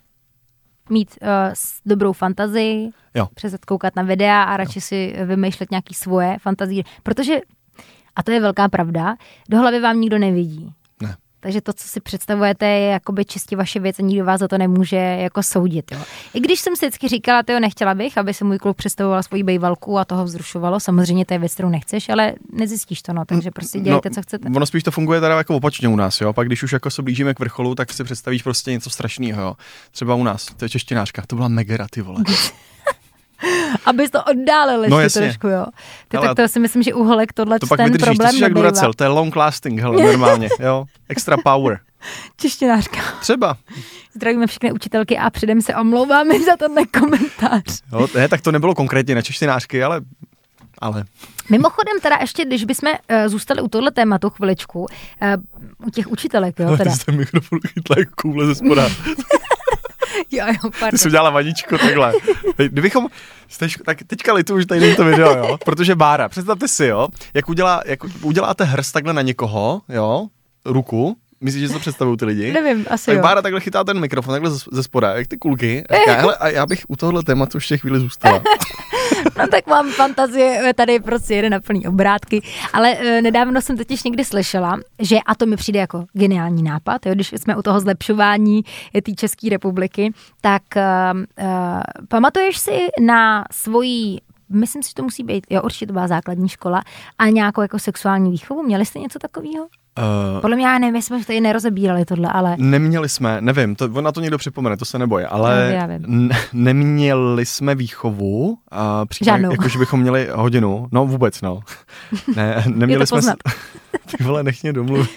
[SPEAKER 2] Mít uh, dobrou fantazii,
[SPEAKER 1] jo.
[SPEAKER 2] přestat koukat na videa a radši jo. si vymýšlet nějaký svoje fantazie, protože, a to je velká pravda, do hlavy vám nikdo nevidí.
[SPEAKER 1] Ne.
[SPEAKER 2] Takže to, co si představujete, je jakoby čistě vaše věc a nikdo vás za to nemůže jako soudit. Jo. I když jsem si vždycky říkala, tyjo, nechtěla bych, aby se můj kluk představoval svoji bejvalku a toho vzrušovalo. Samozřejmě to je věc, kterou nechceš, ale nezjistíš to, no, takže prostě dělejte,
[SPEAKER 1] no,
[SPEAKER 2] co chcete.
[SPEAKER 1] Ono spíš to funguje teda jako opačně u nás, jo. Pak když už jako se blížíme k vrcholu, tak si představíš prostě něco strašného, jo. Třeba u nás, to je češtinářka, to byla Megera, ty vole.
[SPEAKER 2] Abys to oddálil
[SPEAKER 1] no,
[SPEAKER 2] ještě trošku, jo. Ty,
[SPEAKER 1] hele,
[SPEAKER 2] tak to si myslím, že u holek tohle
[SPEAKER 1] to pak
[SPEAKER 2] ten
[SPEAKER 1] vydržíš,
[SPEAKER 2] problém
[SPEAKER 1] to jsi jak Duracell, to je long lasting, hele, normálně, jo. Extra power.
[SPEAKER 2] Češtinářka.
[SPEAKER 1] Třeba.
[SPEAKER 2] Zdravíme všechny učitelky a předem se omlouváme za tenhle komentář.
[SPEAKER 1] Jo, ne, tak to nebylo konkrétně na češtinářky, ale... ale...
[SPEAKER 2] Mimochodem teda ještě, když bychom uh, zůstali u tohle tématu chviličku, uh, u těch učitelek, jo, teda.
[SPEAKER 1] Ale jste mikrofon chytla jako koule ze spoda.
[SPEAKER 2] Jo, jo, pardon.
[SPEAKER 1] Ty jsi udělala vaničko takhle. Kdybychom, tak teďka lituju, že tady není to video, jo, protože Bára, představte si, jo, jak, udělá, jak uděláte hrst takhle na někoho, jo, ruku, myslíš, že se to představují ty lidi?
[SPEAKER 2] Nevím, asi
[SPEAKER 1] tak
[SPEAKER 2] jo.
[SPEAKER 1] Bára takhle chytá ten mikrofon, takhle ze, ze spoda, jak ty kulky. A já, hele, a já bych u tohohle tématu ještě chvíli zůstala.
[SPEAKER 2] No tak mám fantazie, tady prostě jede na plný obrátky, ale e, nedávno jsem totiž někdy slyšela, že, a to mi přijde jako geniální nápad, jo, když jsme u toho zlepšování té České republiky, tak e, e, pamatuješ si na svoji, myslím si, že to musí být, jo, určitě to byla základní škola, a nějakou jako sexuální výchovu, měli jste něco takového? Uh, Podle mě, já nevím, jsme tady nerozebírali tohle, ale...
[SPEAKER 1] Neměli jsme, nevím, to, na to někdo připomene, to se neboje, ale n- neměli jsme výchovu, a příklad, jako, že bychom měli hodinu, no vůbec, no. Ne, neměli jsme... Se... Ty vole, nech mě domluvit.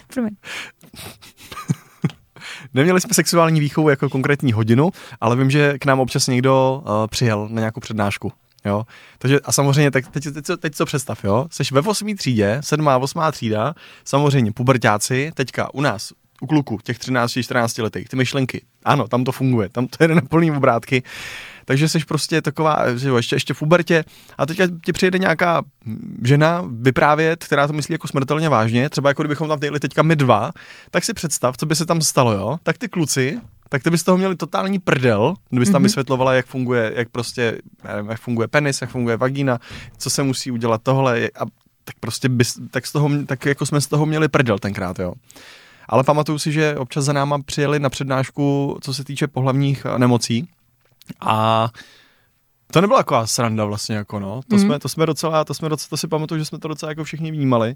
[SPEAKER 1] Neměli jsme sexuální výchovu jako konkrétní hodinu, ale vím, že k nám občas někdo uh, přijel na nějakou přednášku. Jo, takže a samozřejmě, tak teď, teď, teď to představ, jo, seš ve osmé třídě, sedmá, osmá třída, samozřejmě puberťáci, teďka u nás, u kluku, těch třináct čtrnáct letých, ty myšlenky, ano, tam to funguje, tam to jde na plný obrátky, takže jsi prostě taková, že jo, ještě, ještě v pubertě a teďka ti přijede nějaká žena vyprávět, která to myslí jako smrtelně vážně, třeba jako kdybychom tam dejli teďka my dva, tak si představ, co by se tam stalo, jo, tak ty kluci, tak ty bys toho měli totální prdel, kdybys tam mm-hmm. vysvětlovala, jak funguje, jak prostě, nevím, jak funguje penis, jak funguje vagína, co se musí udělat tohle a tak prostě bys, tak, z toho, tak jako jsme z toho měli prdel tenkrát, jo. Ale pamatuju si, že občas za náma přijeli na přednášku, co se týče pohlavních nemocí a to nebyla taková sranda vlastně, jako no. To, mm. jsme, to jsme docela, to jsme docela, to si pamatuju, že jsme to docela jako všichni vnímali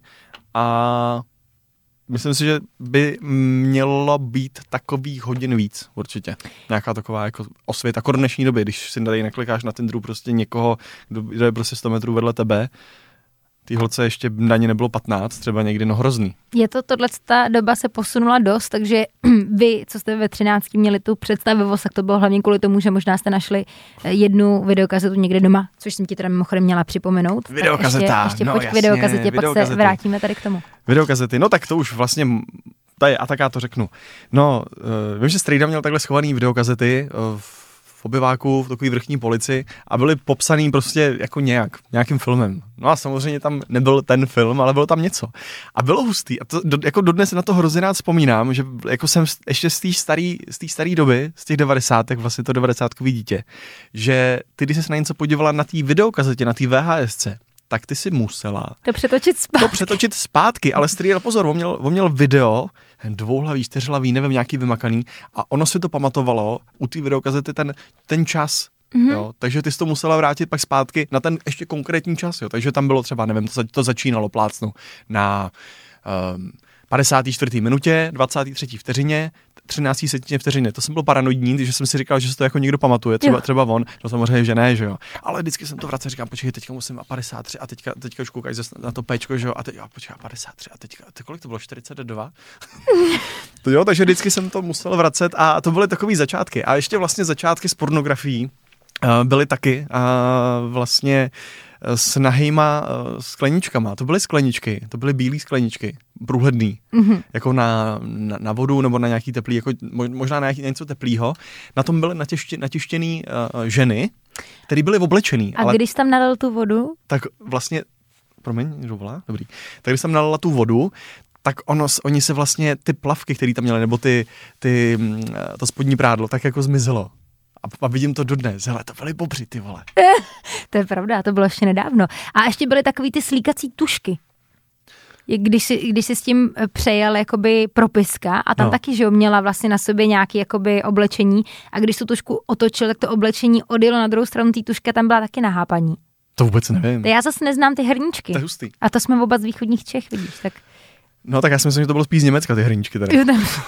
[SPEAKER 1] a myslím si, že by mělo být takových hodin víc, určitě. Nějaká taková jako osvěta, jako do dnešní doby, když si tady neklikáš na Tinderu prostě někoho, kdo je prostě sto metrů vedle tebe, tý holce ještě na ně nebylo patnáct, třeba někdy, no hrozný.
[SPEAKER 2] Je to, tohle, ta doba se posunula dost, takže vy, co jste ve třinácti měli tu představivost, tak to bylo hlavně kvůli tomu, že možná jste našli jednu videokazetu někde doma, což jsem ti teda mimochodem měla připomenout.
[SPEAKER 1] Videokazeta,
[SPEAKER 2] ještě, ještě
[SPEAKER 1] no
[SPEAKER 2] pojď
[SPEAKER 1] jasně,
[SPEAKER 2] k videokazetě,
[SPEAKER 1] videokazety.
[SPEAKER 2] Pak se vrátíme tady k tomu.
[SPEAKER 1] Videokazety, no tak to už vlastně, tady, a tak já to řeknu. No, uh, vím, že strejda měl takhle schovaný videokazety uh, v obyváku, v takové vrchní polici a byly popsaný prostě jako nějak, nějakým filmem. No a samozřejmě tam nebyl ten film, ale bylo tam něco. A bylo hustý. A to, do, jako dodnes na to hrozně rád vzpomínám, že jako jsem ještě z té staré z té staré doby, z těch devadesátek, vlastně to devadesátkový dítě, že ty, když jsi na něco podívala na té videokazetě, na té V H S ce, tak ty si musela
[SPEAKER 2] to přetočit zpátky.
[SPEAKER 1] To přetočit zpátky, ale strý, pozor, on měl, on měl video, dvouhlavý, čtyřhlavý, nevím, nějaký vymakaný a ono si to pamatovalo u té videokazety ten, ten čas. Mm-hmm. Jo, takže ty jsi to musela vrátit pak zpátky na ten ještě konkrétní čas. Jo, takže tam bylo třeba, nevím, to, to začínalo plácnu na um, padesáté čtvrté minutě, dvacáté třetí vteřině, třinácté setině vteřiny. To jsem byl paranoidní, že jsem si říkal, že se to jako někdo pamatuje, třeba, třeba on, no samozřejmě, že ne, že jo. Ale vždycky jsem to vracel, říkám, počkej, teďka musím a padesát tři a teďka, teďka už koukáš na to péčko, že jo, a teď, a počkej, padesát tři a teďka, teď kolik to bylo, čtyřicet dva? To jo, takže vždycky jsem to musel vracet a to byly takový začátky. A ještě vlastně začátky s pornografií uh, byly taky a uh, vlastně s nahýma uh, skleničkama. To byly skleničky, to byly bílé skleničky, průhledný, mm-hmm. jako na, na, na vodu nebo na nějaký teplý, jako možná na nějaký, něco teplýho. Na tom byly natěště, natěštěný uh, ženy, které byly oblečený.
[SPEAKER 2] A
[SPEAKER 1] ale,
[SPEAKER 2] když tam nalil tu vodu?
[SPEAKER 1] Tak vlastně, promiň, někdo volá? Dobrý. Tak když tam nalila tu vodu, tak ono, oni se vlastně, ty plavky, které tam měly, nebo ty, ty, to spodní prádlo, tak jako zmizelo. A vidím to dodnes. Hele, to byly bobři, ty vole.
[SPEAKER 2] To je pravda, to bylo ještě nedávno. A ještě byly takový ty slíkací tušky. Když si, když si s tím přejel jakoby propiska a tam no. taky, že jo, měla vlastně na sobě nějaké jakoby oblečení a když tu tušku otočil, tak to oblečení odjelo na druhou stranu té tušky a tam byla taky nahápaní.
[SPEAKER 1] To vůbec nevím.
[SPEAKER 2] Já zase neznám ty hrníčky.
[SPEAKER 1] To je hustý.
[SPEAKER 2] A to jsme oba z východních Čech, vidíš, tak...
[SPEAKER 1] No tak já si myslím, že to bylo spíš z Německa, ty hrníčky teda.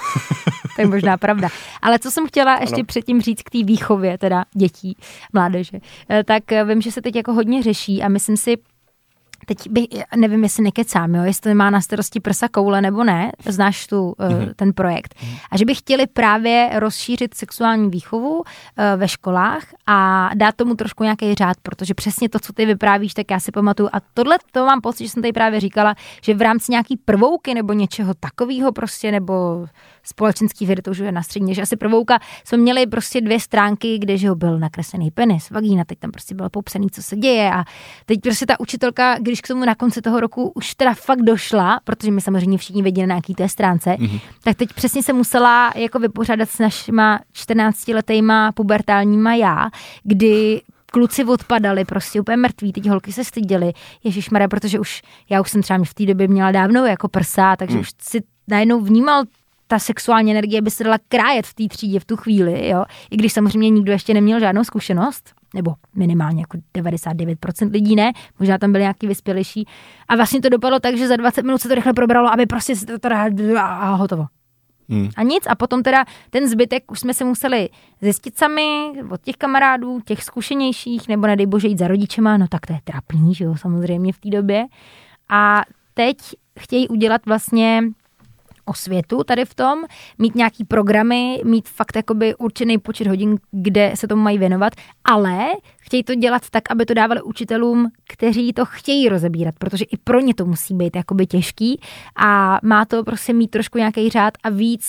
[SPEAKER 2] To je možná pravda. Ale co jsem chtěla ještě ano. předtím říct k té výchově teda dětí, mládeže, tak vím, že se teď jako hodně řeší a myslím si, teď bych, nevím, jestli nekecám, jo, jestli má na starosti Prsa koule nebo ne, znáš tu, mm-hmm. ten projekt. A že by chtěli právě rozšířit sexuální výchovu ve školách a dát tomu trošku nějaký řád, protože přesně to, co ty vyprávíš, tak já si pamatuju. A tohle to mám pocit, že jsem tady právě říkala, že v rámci nějaký prvouky nebo něčeho takového prostě, nebo společenský vědy, to už je na středně, že asi prvouka jsme měli prostě dvě stránky, kde že byl nakreslený penis, vagína, teď tam prostě bylo popsaný, co se děje a teď prostě ta učitelka, když k tomu na konci toho roku už teda fakt došla, protože my samozřejmě všichni věděli na jaký té stránce, mm-hmm. tak teď přesně se musela jako vypořádat s našima čtrnáctiletýma pubertálníma já, kdy kluci odpadali, prostě úplně mrtví, teď holky se styděly, ježišmarja, protože už, já už jsem třeba v té době měla dávno jako prsa, takže mm. už si najednou vnímal ta sexuální energie by se dala krájet v té třídě v tu chvíli, jo, i když samozřejmě nikdo ještě neměl žádnou zkušenost, nebo minimálně jako devadesát devět procent lidí ne, možná tam byli nějaký vyspělejší. A vlastně to dopadlo tak, že za dvacet minut se to rychle probralo, aby prostě se to teda a hotovo. Hmm. A nic. A potom teda ten zbytek už jsme se museli zjistit sami od těch kamarádů, těch zkušenějších, nebo nedej bože jít za rodičema, no tak to je trapný, že jo, samozřejmě v té době. A teď chtějí udělat vlastně osvětu tady v tom, mít nějaký programy, mít fakt jakoby určený počet hodin, kde se tomu mají věnovat, ale chtějí to dělat tak, aby to dávali učitelům, kteří to chtějí rozebírat, protože i pro ně to musí být jakoby těžký a má to prostě mít trošku nějaký řád a víc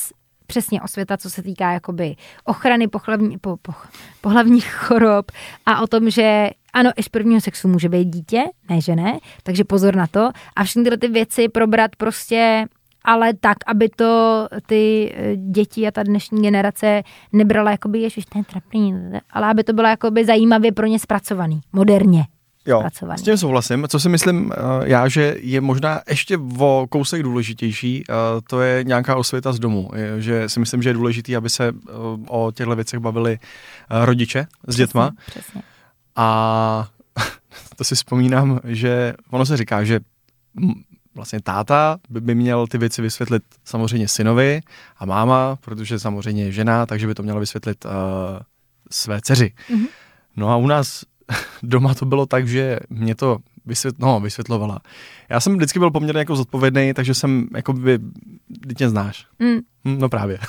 [SPEAKER 2] přesně osvěta, co se týká jakoby ochrany pohlavní, po, po, pohlavních chorob a o tom, že ano, i z prvního sexu může být dítě, ne že ne, takže pozor na to a všechny tyhle ty věci probrat prostě, ale tak, aby to ty děti a ta dnešní generace nebrala jakoby, ježiš, ten trapný, ale aby to bylo jakoby zajímavě pro ně zpracovaný, moderně.
[SPEAKER 1] Jo, s tím souhlasím. Co si myslím uh, já, že je možná ještě o kousek důležitější, uh, to je nějaká osvěta z domu. Je, že si myslím, že je důležitý, aby se uh, o těchto věcech bavili uh, rodiče s přesně, dětma.
[SPEAKER 2] Přesně.
[SPEAKER 1] A to si vzpomínám, že ono se říká, že vlastně táta by, by měl ty věci vysvětlit samozřejmě synovi a máma, protože samozřejmě je žena, takže by to měla vysvětlit uh, své dceři. Mm-hmm. No a u nás doma to bylo tak, že mě to vysvět, no, vysvětlovala. Já jsem vždycky byl poměrně jako zodpovědný, takže jsem jako by, tě znáš. Mm. No právě.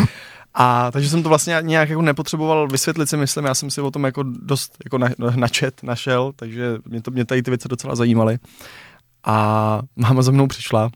[SPEAKER 1] A takže jsem to vlastně nějak jako nepotřeboval vysvětlit si, myslím, já jsem si o tom jako dost jako na, na chat našel, takže mě, to, mě tady ty věci docela zajímaly. A máma za mnou přišla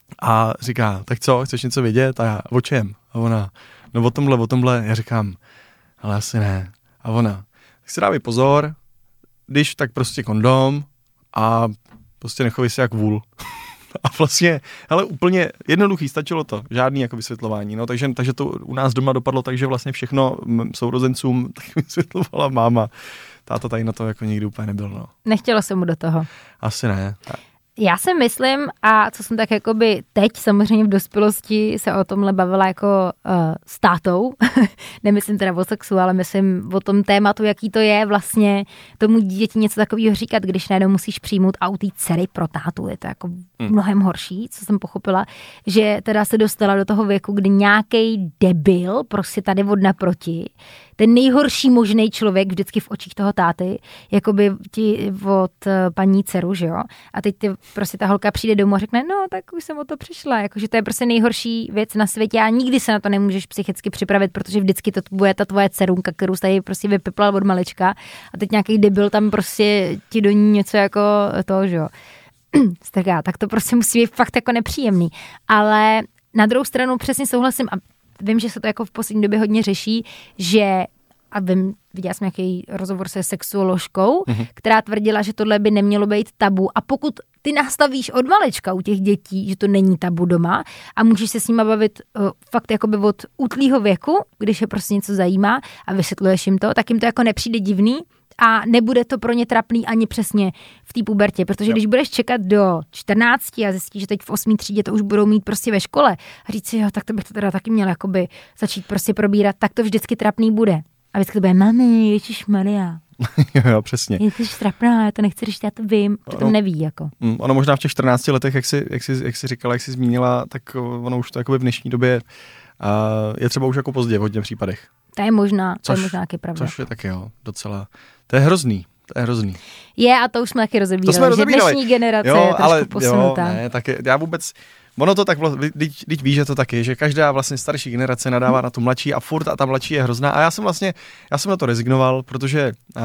[SPEAKER 1] a říká, tak co, chceš něco vědět? A já, o čem? A ona, no o tomhle, o tomhle. Já říkám, ale asi ne. A ona, tak si dávej pozor, když tak prostě kondom a prostě nechovej se jak vůl. A vlastně, ale úplně jednoduchý, stačilo to, žádný jako vysvětlování, no, takže, takže to u nás doma dopadlo tak, že vlastně všechno sourozencům tak vysvětlovala máma. Táta tady na to jako nikdy úplně nebyl, no.
[SPEAKER 2] Nechtělo se mu do toho.
[SPEAKER 1] Asi ne.
[SPEAKER 2] Já si myslím, a co jsem tak jakoby teď samozřejmě v dospělosti se o tomhle bavila jako uh, s tátou, nemyslím teda o sexu, ale myslím o tom tématu, jaký to je vlastně tomu dítěti něco takového říkat, když najednou musíš přijmout a u té dcery pro tátu je to jako mnohem horší, co jsem pochopila, že teda se dostala do toho věku, kdy nějaký debil, prostě tady od naproti, ten nejhorší možný člověk vždycky v očích toho táty, jakoby ti od paní dceru, že jo? A teď ty, prostě ta holka přijde domů a řekne, no tak už jsem o to přišla, jakože to je prostě nejhorší věc na světě a nikdy se na to nemůžeš psychicky připravit, protože vždycky to bude ta tvoje dcerunka, kterou jsi tady prostě vypiplal od malička a teď nějaký debil tam prostě ti do ní něco jako to, že jo? Strká, tak to prostě musí být fakt jako nepříjemný. Ale na druhou stranu přesně souhlasím a vím, že se to jako v poslední době hodně řeší, že a vím, viděla jsem nějaký rozhovor se sexuoložkou, mm-hmm. která tvrdila, že tohle by nemělo být tabu a pokud ty nastavíš od malečka u těch dětí, že to není tabu doma a můžeš se s nima bavit uh, fakt jakoby od útlýho věku, když je prostě něco zajímá a vysvětluješ jim to, tak jim to jako nepřijde divný a nebude to pro ně trapný ani přesně v té pubertě, protože jo. Když budeš čekat do čtrnácti a zjistíš, že teď v osmý třídě to už budou mít prostě ve škole a říct si, jo, tak to bych to teda taky měl jakoby začít prostě probírat, tak to vždycky trapný bude. A vždycky to bude, mami, ježišmarja.
[SPEAKER 1] jo, jo, přesně.
[SPEAKER 2] Je to trapná, já to nechci říct, já to vím, přitom
[SPEAKER 1] ono,
[SPEAKER 2] neví, jako.
[SPEAKER 1] Ono možná v těch čtrnácti letech, jak jsi, jak jsi, jak jsi říkala, jak jsi zmínila, tak ono už to jakoby v dnešní době uh, je třeba už jako pozdě v hodně případech.
[SPEAKER 2] To je možná,
[SPEAKER 1] což,
[SPEAKER 2] to je možná taky pravda.
[SPEAKER 1] Což je taky, jo, docela, to je hrozný. To je hrozný.
[SPEAKER 2] Je a to už jsme taky rozebírali,
[SPEAKER 1] jsme rozebírali.
[SPEAKER 2] Že dnešní generace
[SPEAKER 1] jo,
[SPEAKER 2] je trošku
[SPEAKER 1] ale,
[SPEAKER 2] posunutá.
[SPEAKER 1] Jo, ne, tak je, já vůbec, ono to tak, teď víš, že to taky je, že každá vlastně starší generace nadává hmm. na tu mladší a furt a ta mladší je hrozná a já jsem vlastně, já jsem na to rezignoval, protože uh,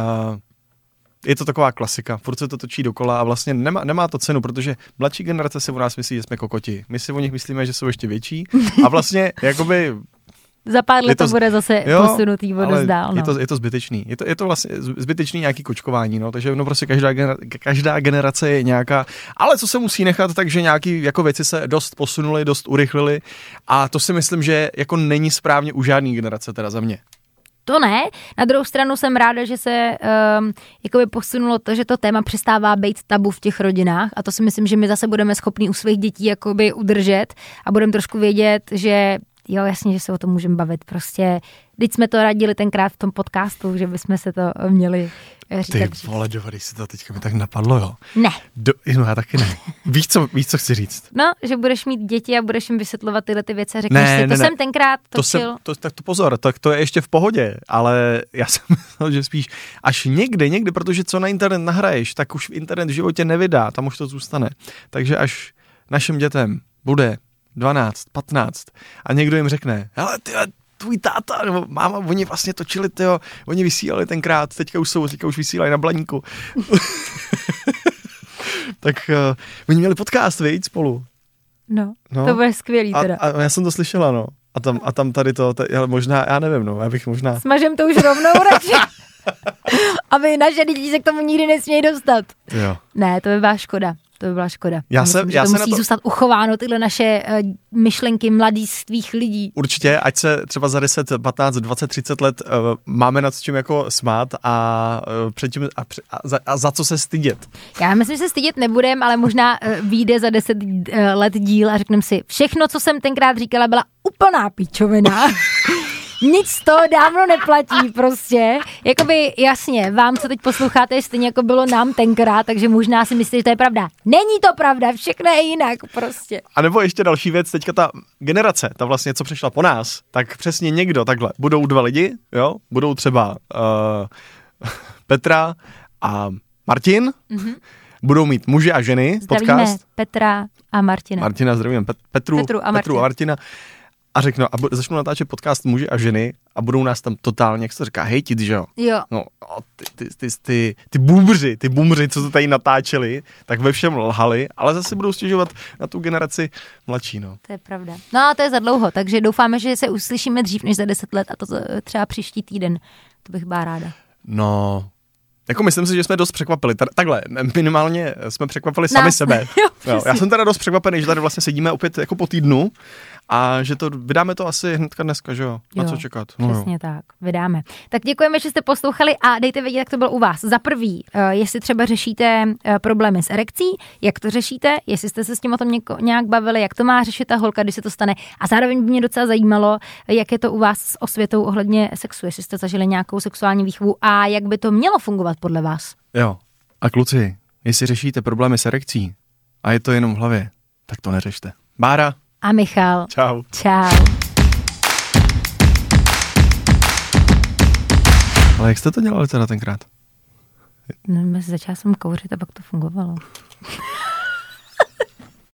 [SPEAKER 1] je to taková klasika, furt se to točí dokola a vlastně nemá, nemá to cenu, protože mladší generace si o nás myslí, že jsme kokoti. My si o nich myslíme, že jsou ještě větší a vlastně jakoby
[SPEAKER 2] za pár let to, to bude zase jo, posunutý vodost dál. No.
[SPEAKER 1] Je, to, je to zbytečný. Je to, je to vlastně zbytečný nějaký kočkování, no. Takže no prostě každá, genera, každá generace je nějaká, ale co se musí nechat, takže nějaký jako věci se dost posunuly, dost urychlily a to si myslím, že jako není správně u žádný generace teda za mě.
[SPEAKER 2] To ne. Na druhou stranu jsem ráda, že se um, jakoby posunulo to, že to téma přestává být tabu v těch rodinách a to si myslím, že my zase budeme schopni u svých dětí jakoby udržet a budeme trošku vědět, že jo, jasně, že se o tom můžeme bavit. Prostě, když jsme to radili tenkrát v tom podcastu, že bychom se to měli říkat.
[SPEAKER 1] Ty vole, když se to teďka mi tak napadlo, jo.
[SPEAKER 2] Ne.
[SPEAKER 1] Do, no já taky ne. Víš, co, víš, co chci říct?
[SPEAKER 2] No, že budeš mít děti a budeš jim vysvětlovat tyhle ty věci a řekneš ne, si, to ne, jsem ne. tenkrát točil. To jsem,
[SPEAKER 1] to, tak to pozor, tak to je ještě v pohodě, ale já jsem myslel, že spíš až někdy, někdy, protože co na internet nahraješ, tak už v internet v životě nevydá, tam už to zůstane. Takže až našim dětem bude dvanáct, patnáct a někdo jim řekne, hele, ty, tvůj táta, nebo máma, oni vlastně točili, tyjo, oni vysílali tenkrát, teďka už jsou, teďka už vysílají na Blaníku. Tak uh, oni měli podcast, viď, spolu.
[SPEAKER 2] No, no, to bude skvělý teda.
[SPEAKER 1] A, a já jsem to slyšela, no. A tam, a tam tady to, tady, ale možná, já nevím, no, já bych možná...
[SPEAKER 2] Smažem to už rovnou radši. Aby naše lidi se k tomu nikdy nesmějí dostat.
[SPEAKER 1] Jo.
[SPEAKER 2] Ne, to by byla škoda. To by byla škoda.
[SPEAKER 1] Já
[SPEAKER 2] Myslím,
[SPEAKER 1] jsem,
[SPEAKER 2] že
[SPEAKER 1] já
[SPEAKER 2] to
[SPEAKER 1] se
[SPEAKER 2] musí
[SPEAKER 1] na to...
[SPEAKER 2] zůstat uchováno, tyhle naše uh, myšlenky mladistvých lidí.
[SPEAKER 1] Určitě, ať se třeba za deset, patnáct, dvacet, třicet let uh, máme nad čím jako smát a, uh, předtím, a, a, za, a za co se stydět.
[SPEAKER 2] Já myslím, že se stydět nebudem, ale možná uh, vyjde za deset uh, let díl a řekneme si, všechno, co jsem tenkrát říkala, byla úplná píčovina. Nic z toho dávno neplatí prostě. Jakoby jasně, vám, co teď posloucháte, je stejně jako bylo nám tenkrát, takže možná si myslíte, že to je pravda. Není to pravda, všechno je jinak prostě.
[SPEAKER 1] A nebo ještě další věc, teďka ta generace, ta vlastně, co přišla po nás, tak přesně někdo takhle. Budou dva lidi, jo, budou třeba uh, Petra a Martin, mm-hmm. budou mít muže a ženy,
[SPEAKER 2] zdravíme
[SPEAKER 1] podcast.
[SPEAKER 2] Petra a Martina.
[SPEAKER 1] Martina, zdravíme Pet- Petru,
[SPEAKER 2] Petru, a,
[SPEAKER 1] Petru a Martina. A řeknu, a bu- začnu natáčet podcast muži a ženy a budou nás tam totálně, jak se to říká, hejtit, že jo?
[SPEAKER 2] Jo.
[SPEAKER 1] No, ty, ty, ty, ty, ty bůbři, ty bůmři, co to tady natáčeli, tak ve všem lhali, ale zase budou stěžovat na tu generaci mladší, no.
[SPEAKER 2] To je pravda. No a to je za dlouho, takže doufáme, že se uslyšíme dřív než za deset let a to třeba příští týden. To bych byla ráda.
[SPEAKER 1] No, jako myslím si, že jsme dost překvapili. Tady, takhle, minimálně jsme překvapili sami
[SPEAKER 2] Nás.
[SPEAKER 1] sebe.
[SPEAKER 2] Jo,
[SPEAKER 1] jo, já jsem teda dost překvapený, že tady vlastně sedíme opět jako po týdnu a že to vydáme to asi hnedka dneska, že jo? Na
[SPEAKER 2] jo,
[SPEAKER 1] co čekat? No
[SPEAKER 2] přesně
[SPEAKER 1] jo.
[SPEAKER 2] tak, vydáme. Tak děkujeme, že jste poslouchali a dejte vědět, jak to bylo u vás. Za prvý, jestli třeba řešíte problémy s erekcí, jak to řešíte, jestli jste se s tím o tom něko, nějak bavili, jak to má řešit ta holka, když se to stane. A zároveň by mě docela zajímalo, jak je to u vás s osvětou ohledně sexu, jestli jste zažili nějakou sexuální výchovu a jak by to mělo fungovat podle vás.
[SPEAKER 1] Jo. A kluci, jestli řešíte problémy s erekcí a je to jenom v hlavě, tak to neřešte. Bára.
[SPEAKER 2] A Michal.
[SPEAKER 1] Čau.
[SPEAKER 2] Čau.
[SPEAKER 1] Ale jak jste to dělali teda tenkrát?
[SPEAKER 2] No, začala jsem kouřit a pak to fungovalo.